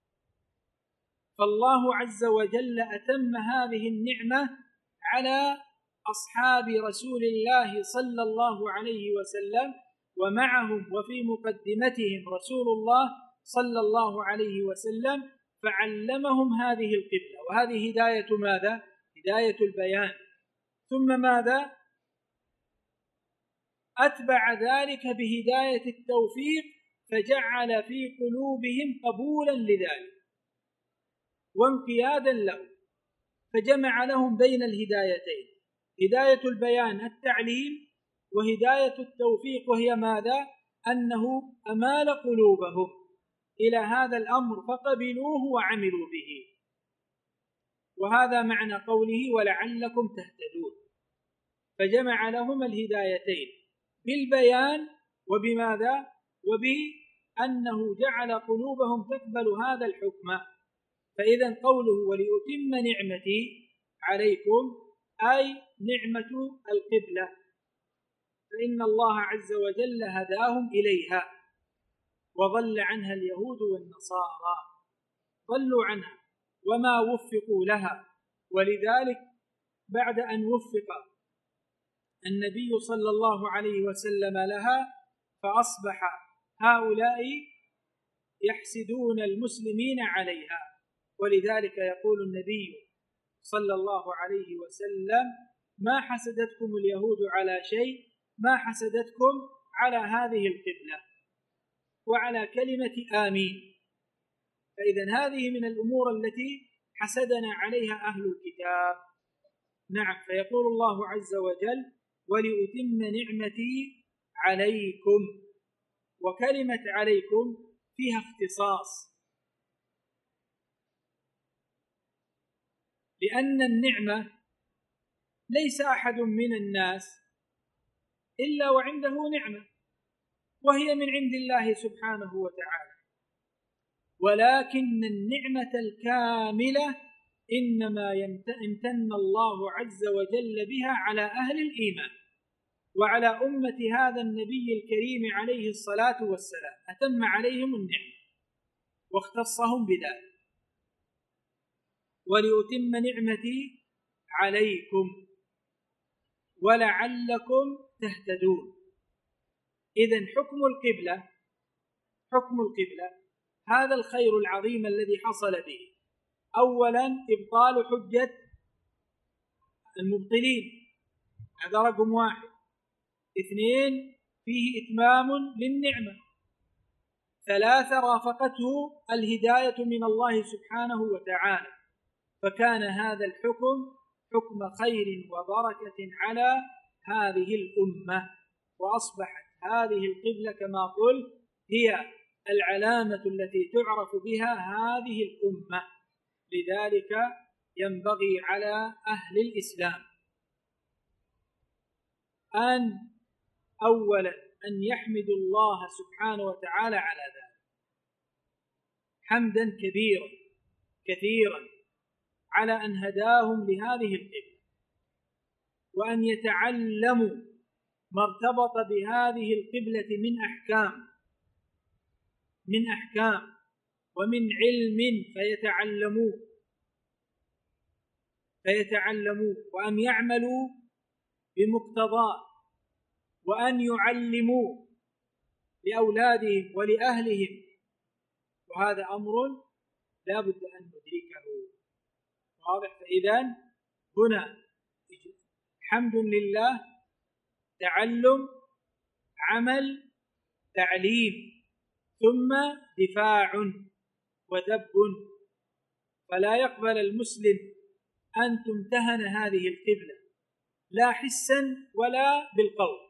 Speaker 1: فالله عز وجل أتم هذه النعمة على أصحاب رسول الله صلى الله عليه وسلم، ومعهم وفي مقدمتهم رسول الله صلى الله عليه وسلم، فعلمهم هذه القبلة. وهذه هداية ماذا؟ هداية البيان. ثم ماذا؟ أتبع ذلك بهداية التوفيق، فجعل في قلوبهم قبولا لذلك وانقيادا له، فجمع لهم بين الهدايتين: هداية البيان التعليم، وهداية التوفيق وهي ماذا؟ أنه أمال قلوبهم إلى هذا الأمر فقبلوه وعملوا به. وهذا معنى قوله ولعلكم تهتدون، فجمع لهم الهدايتين بالبيان وبماذا؟ وبأنه جعل قلوبهم تقبل هذا الحكم. فإذا قوله ولأتم نعمتي عليكم أي نعمة القبلة، فإن الله عز وجل هداهم إليها، وضل عنها اليهود والنصارى، ضلوا عنها وما وفقوا لها. ولذلك بعد أن وفق النبي صلى الله عليه وسلم لها، فأصبح هؤلاء يحسدون المسلمين عليها. ولذلك يقول النبي صلى الله عليه وسلم: ما حسدتكم اليهود على شيء، ما حسدتكم على هذه القبلة وعلى كلمة آمين. فإذا هذه من الأمور التي حسدنا عليها أهل الكتاب. نعم، فيقول الله عز وجل: ولأتم نعمتي عليكم. وكلمة عليكم فيها اختصاص، لأن النعمة ليس أحد من الناس إلا وعنده نعمة، وهي من عند الله سبحانه وتعالى، ولكن النعمة الكاملة إنما امتن الله عز وجل بها على أهل الإيمان وعلى أمة هذا النبي الكريم عليه الصلاة والسلام، أتم عليهم النعمة واختصهم بذلك. ولأتم نعمتي عليكم ولعلكم تهتدون. إذن حكم القبلة هذا الخير العظيم الذي حصل به: أولا إبطال حجة المبطلين، هذا رقم واحد. اثنين، فيه إتمام للنعمة. ثلاثة، رافقته الهداية من الله سبحانه وتعالى، فكان هذا الحكم حكم خير وبركة على هذه الأمة، وأصبحت هذه القبلة كما قلت هي العلامة التي تعرف بها هذه الأمة. لذلك ينبغي على أهل الإسلام أولا أن يحمدوا الله سبحانه وتعالى على ذلك حمدا كبيرا كثيرا على أن هداهم لهذه القبلة، وأن يتعلموا ما ارتبط بهذه القبلة من أحكام ومن علم، فيتعلموا وأن يعملوا بمقتضاه، وأن يعلموا لأولادهم ولأهلهم، وهذا أمر لا بد أن ندركه. واضح؟ فإذا هنا حمد لله، تعلم، عمل، تعليم، ثم دفاع ودب. فلا يقبل المسلم أن تمتهن هذه القبلة لا حسا ولا بالقول.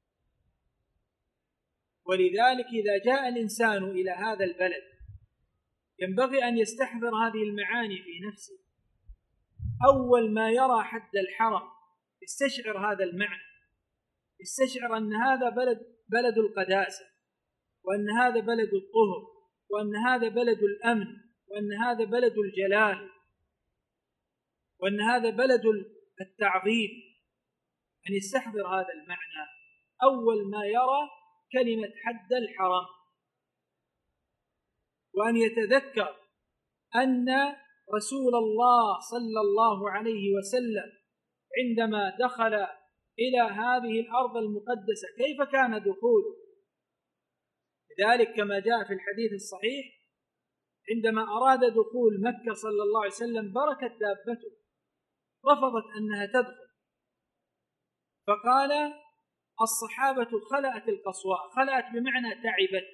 Speaker 1: ولذلك إذا جاء الإنسان إلى هذا البلد ينبغي أن يستحضر هذه المعاني في نفسه. أول ما يرى حد الحرم يستشعر هذا المعنى، يستشعر أن هذا بلد القداسة، وأن هذا بلد الطهر، وأن هذا بلد الأمن، وأن هذا بلد الجلال، وأن هذا بلد التعظيم. أن يستحضر هذا المعنى أول ما يرى كلمة حد الحرم، وأن يتذكر أن رسول الله صلى الله عليه وسلم عندما دخل إلى هذه الأرض المقدسة كيف كان دخوله. لذلك كما جاء في الحديث الصحيح عندما أراد دخول مكة صلى الله عليه وسلم بركت دابته، رفضت أنها تدخل، فقال الصحابة خلأت القصواء، خلأت بمعنى تعبت،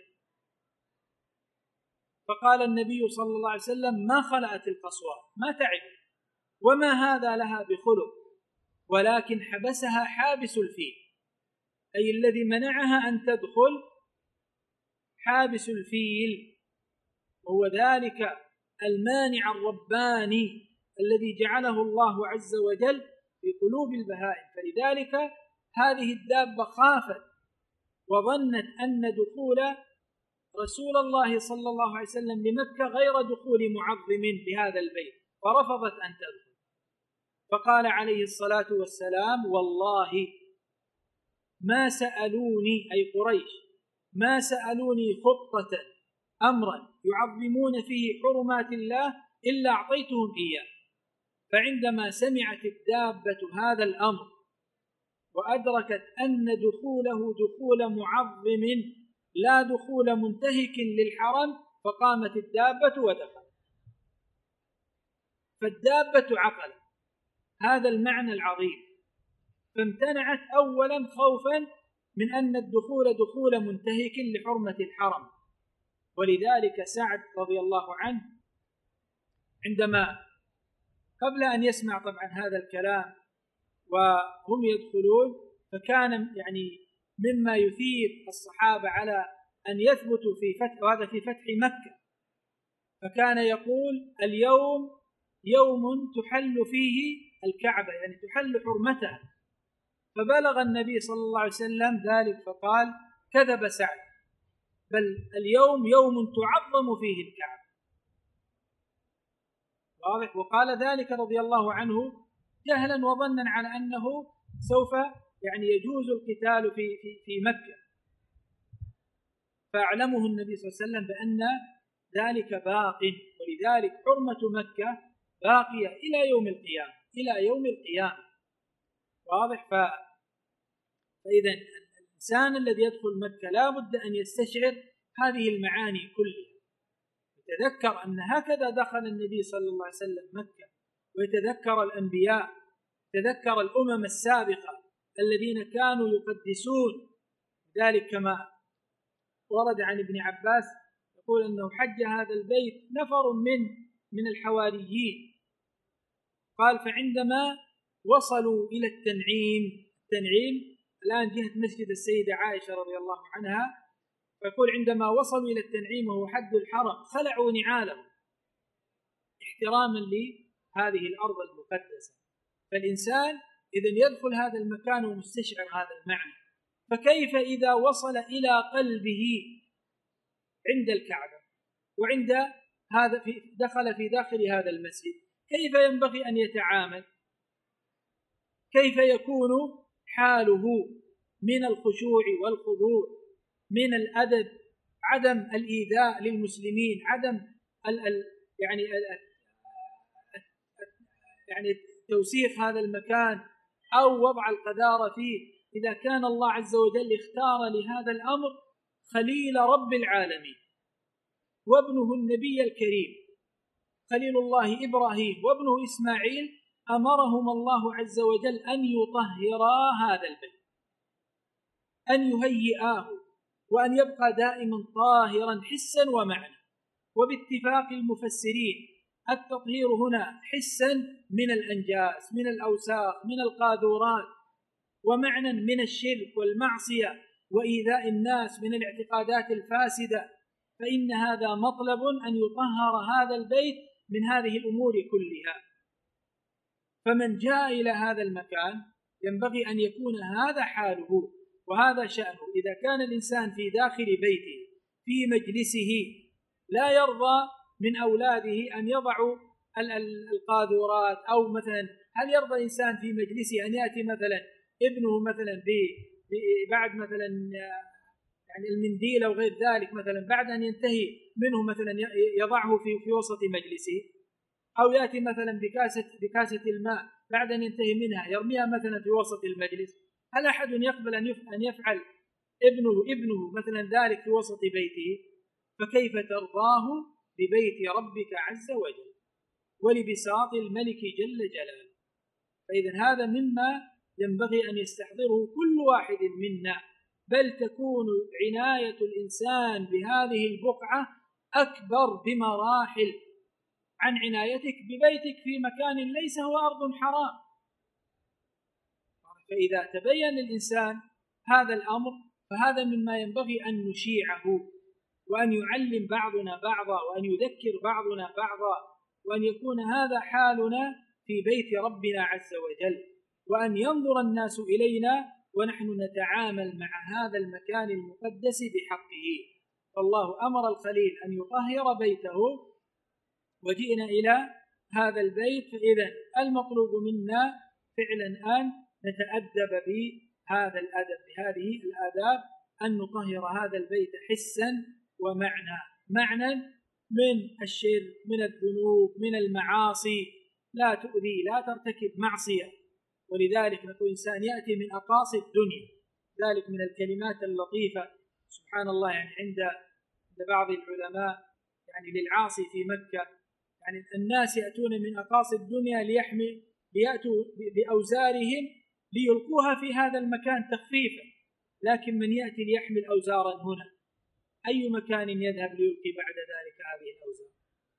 Speaker 1: فقال النبي صلى الله عليه وسلم ما خلأت القصواء، ما تعبت، وما هذا لها بخلق، ولكن حبسها حابس الفيل، أي الذي منعها أن تدخل حابس الفيل، وهو ذلك المانع الرباني الذي جعله الله عز وجل في قلوب البهائم. فلذلك هذه الدابة خافت وظنت أن دخول رسول الله صلى الله عليه وسلم لمكة غير دخول معظم لهذا البيت، فرفضت أن تدخل. فقال عليه الصلاة والسلام والله ما سألوني، أي قريش، ما سألوني خطة أمرا يعظمون فيه حرمات الله إلا أعطيتهم إياه. فعندما سمعت الدابة هذا الأمر وأدركت أن دخوله دخول معظم لا دخول منتهك للحرم، فقامت الدابة ودخلت. فالدابة عقلت هذا المعنى العظيم، فامتنعت أولا خوفا من أن الدخول دخول منتهك لحرمة الحرم. ولذلك سعد رضي الله عنه عندما قبل أن يسمع طبعا هذا الكلام وهم يدخلون، فكان يعني مما يثير الصحابة على أن يثبتوا في فتح، وهذا في فتح مكة، فكان يقول اليوم يوم تحل فيه الكعبة، يعني تحل حرمتها. فبلغ النبي صلى الله عليه وسلم ذلك فقال كذب سعد، بل اليوم يوم تعظم فيه الكعبة. واضح؟ وقال ذلك رضي الله عنه جهلا وظنا على أنه سوف يعني يجوز القتال في مكة، فأعلمه النبي صلى الله عليه وسلم بأن ذلك باق، ولذلك حرمة مكة باقية إلى يوم القيامة، إلى يوم القيامة. واضح؟ فإذا الإنسان الذي يدخل مكة لا بد أن يستشعر هذه المعاني كلها، يتذكر أن هكذا دخل النبي صلى الله عليه وسلم مكة، ويتذكر الأنبياء، يتذكر الأمم السابقة الذين كانوا يقدسون. ذلك كما ورد عن ابن عباس يقول أنه حج هذا البيت نفر من الحواريين، قال فعندما وصلوا إلى التنعيم الآن جهة مسجد السيدة عائشة رضي الله عنها، فيقول عندما وصلوا إلى التنعيم وهو حد الحرم خلعوا نعالهم احتراما لهذه الأرض المقدسة. فالإنسان إذن يدخل هذا المكان ومستشعر هذا المعنى، فكيف إذا وصل إلى قلبه عند الكعبة وعند هذا دخل في داخل هذا المسجد، كيف ينبغي أن يتعامل؟ كيف يكون حاله من الخشوع والخضوع، من الأدب، عدم الإيذاء للمسلمين، عدم يعني توسيخ هذا المكان أو وضع القذارة فيه، إذا كان الله عز وجل اختار لهذا الأمر خليل رب العالمين وابنه النبي الكريم خليل الله إبراهيم وابنه إسماعيل، أمرهم الله عز وجل أن يطهرا هذا البيت، أن يهيئاه وأن يبقى دائما طاهرا حسا ومعنى. وباتفاق المفسرين التطهير هنا حسا من الأنجاس، من الأوساخ، من القاذورات، ومعنى من الشرك والمعصية وإيذاء الناس من الاعتقادات الفاسدة، فإن هذا مطلب أن يطهر هذا البيت من هذه الأمور كلها. فمن جاء إلى هذا المكان ينبغي أن يكون هذا حاله وهذا شأنه. إذا كان الإنسان في داخل بيته في مجلسه لا يرضى من أولاده أن يضعوا القاذورات، أو مثلا هل يرضى الإنسان في مجلسه أن يأتي مثلا ابنه مثلا بعد مثلا يعني المنديل أو غير ذلك، مثلا بعد أن ينتهي منه مثلا يضعه في وسط مجلسه، أو يأتي مثلا بكاسة الماء بعد أن ينتهي منها يرميها مثلا في وسط المجلس؟ هل أحد يقبل أن يفعل ابنه مثلا ذلك في وسط بيته؟ فكيف ترضاه ببيت ربك عز وجل ولبساط الملك جل جلاله؟ فإذا هذا مما ينبغي أن يستحضره كل واحد منا، بل تكون عناية الإنسان بهذه البقعة أكبر بمراحل عن عنايتك ببيتك في مكان ليس هو أرض حرام. فإذا تبين للإنسان هذا الأمر فهذا مما ينبغي أن نشيعه، وأن يعلم بعضنا بعضا، وأن يذكر بعضنا بعضا، وأن يكون هذا حالنا في بيت ربنا عز وجل، وأن ينظر الناس إلينا ونحن نتعامل مع هذا المكان المقدس بحقه. فالله أمر الخليل أن يطهر بيته وجئنا إلى هذا البيت، فإذا المطلوب منا فعلا أن نتأدب بهذا الأدب، بهذه الآداب، أن نطهر هذا البيت حسا معنى من الشرك، من الذنوب، من المعاصي، لا تؤذي، لا ترتكب معصية. ولذلك نقول إنسان يأتي من أقاصي الدنيا، ذلك من الكلمات اللطيفة سبحان الله، يعني عند بعض العلماء يعني للعاصي في مكة، يعني الناس يأتون من أقاصي الدنيا ليأتوا بأوزارهم ليلقوها في هذا المكان تخفيفا، لكن من يأتي ليحمل أوزارا هنا أي مكان يذهب ليلقي بعد ذلك هذه الأوزار؟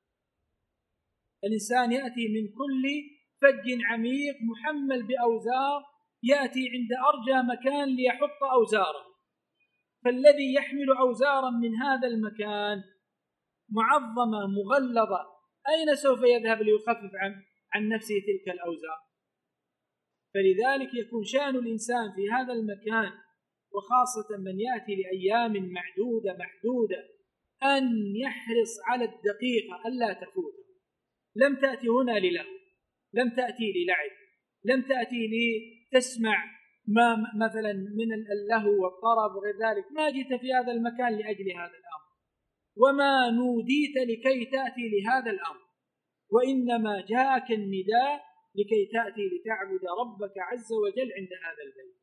Speaker 1: الإنسان يأتي من كل فج عميق محمل بأوزار، يأتي عند أرجى مكان ليحط أوزاره، فالذي يحمل أوزارا من هذا المكان معظمة مغلظة أين سوف يذهب ليخفف عن نفسه تلك الأوزار؟ فلذلك يكون شأن الإنسان في هذا المكان، وخاصة من يأتي لأيام معدودة محدودة، أن يحرص على الدقيقة ألا تفوته. لم تأتي هنا للهو، لم تأتي للعب، لم تأتي لتسمع ما مثلا من اللهو والطرب وغير ذلك، ما جئت في هذا المكان لأجل هذا الأمر، وما نوديت لكي تأتي لهذا الأمر، وإنما جاءك النداء لكي تأتي لتعبد ربك عز وجل عند هذا البيت.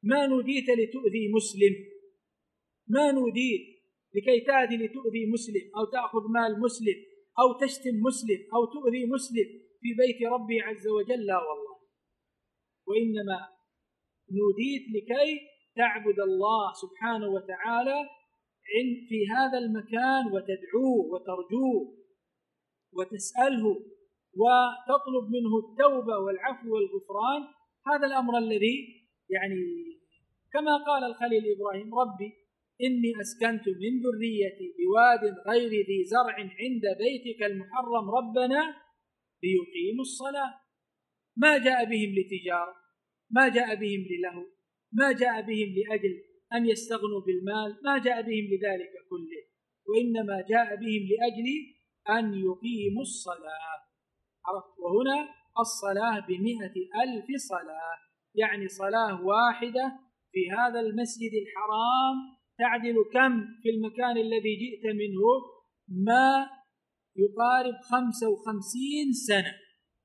Speaker 1: ما نوديت لتؤذي مسلم، ما نوديت لكي تأتي لتؤذي مسلم أو تأخذ مال مسلم أو تشتم مسلم أو تؤذي مسلم في بيت ربي عز وجل، لا والله، وإنما نوديت لكي تعبد الله سبحانه وتعالى في هذا المكان وتدعوه وترجوه وتسأله وتطلب منه التوبة والعفو والغفران. هذا الأمر الذي كما قال الخليل إبراهيم: ربي إني أسكنت من ذريتي بواد غير ذي زرع عند بيتك المحرم ربنا ليقيموا الصلاة. ما جاء بهم لتجارة، ما جاء بهم للهو، ما جاء بهم لأجل أن يستغنوا بالمال، ما جاء بهم لذلك كله، وإنما جاء بهم لأجل أن يقيموا الصلاة. عرفت؟ وهنا الصلاة ب100,000 صلاة، يعني صلاة واحدة في هذا المسجد الحرام تعدل كم في المكان الذي جئت منه؟ ما يقارب 55 سنة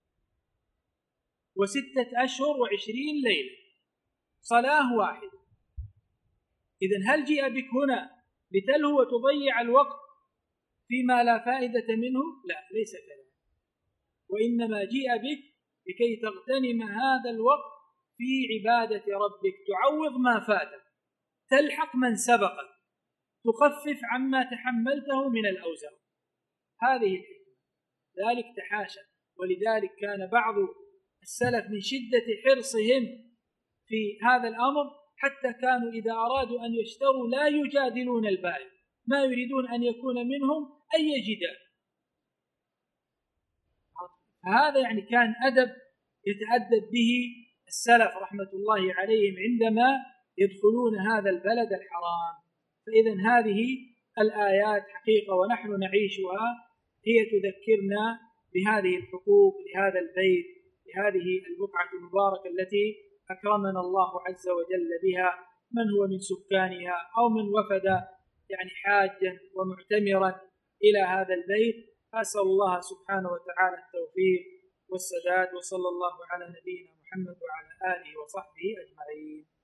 Speaker 1: و6 أشهر و20 ليلة، صلاة واحدة. إذن هل جاء بك هنا لتلهو وتضيع الوقت فيما لا فائدة منه؟ لا، ليس كذلك، وإنما جاء بك لكي تغتنم هذا الوقت في عبادة ربك، تعوض ما فاتك، تلحق من سبقك، تخفف عما تحملته من الأوزار. هذه الحكمة، ذلك تحاشى. ولذلك كان بعض السلف من شدة حرصهم في هذا الأمر حتى كانوا إذا أرادوا أن يشتروا لا يجادلون البائع، ما يريدون أن يكون منهم أي جدال. هذا كان أدب يتأدب به السلف رحمة الله عليهم عندما يدخلون هذا البلد الحرام. فإذا هذه الآيات حقيقة ونحن نعيشها هي تذكرنا بهذه الحقوق لهذا البيت، لهذه البقعة المباركة التي أكرمنا الله عز وجل بها، من هو من سكانها أو من وفد حاجا ومعتمرا إلى هذا البيت. أسأل الله سبحانه وتعالى التوفيق والسداد، وصلى الله على نبينا محمد وعلى آله وصحبه أجمعين.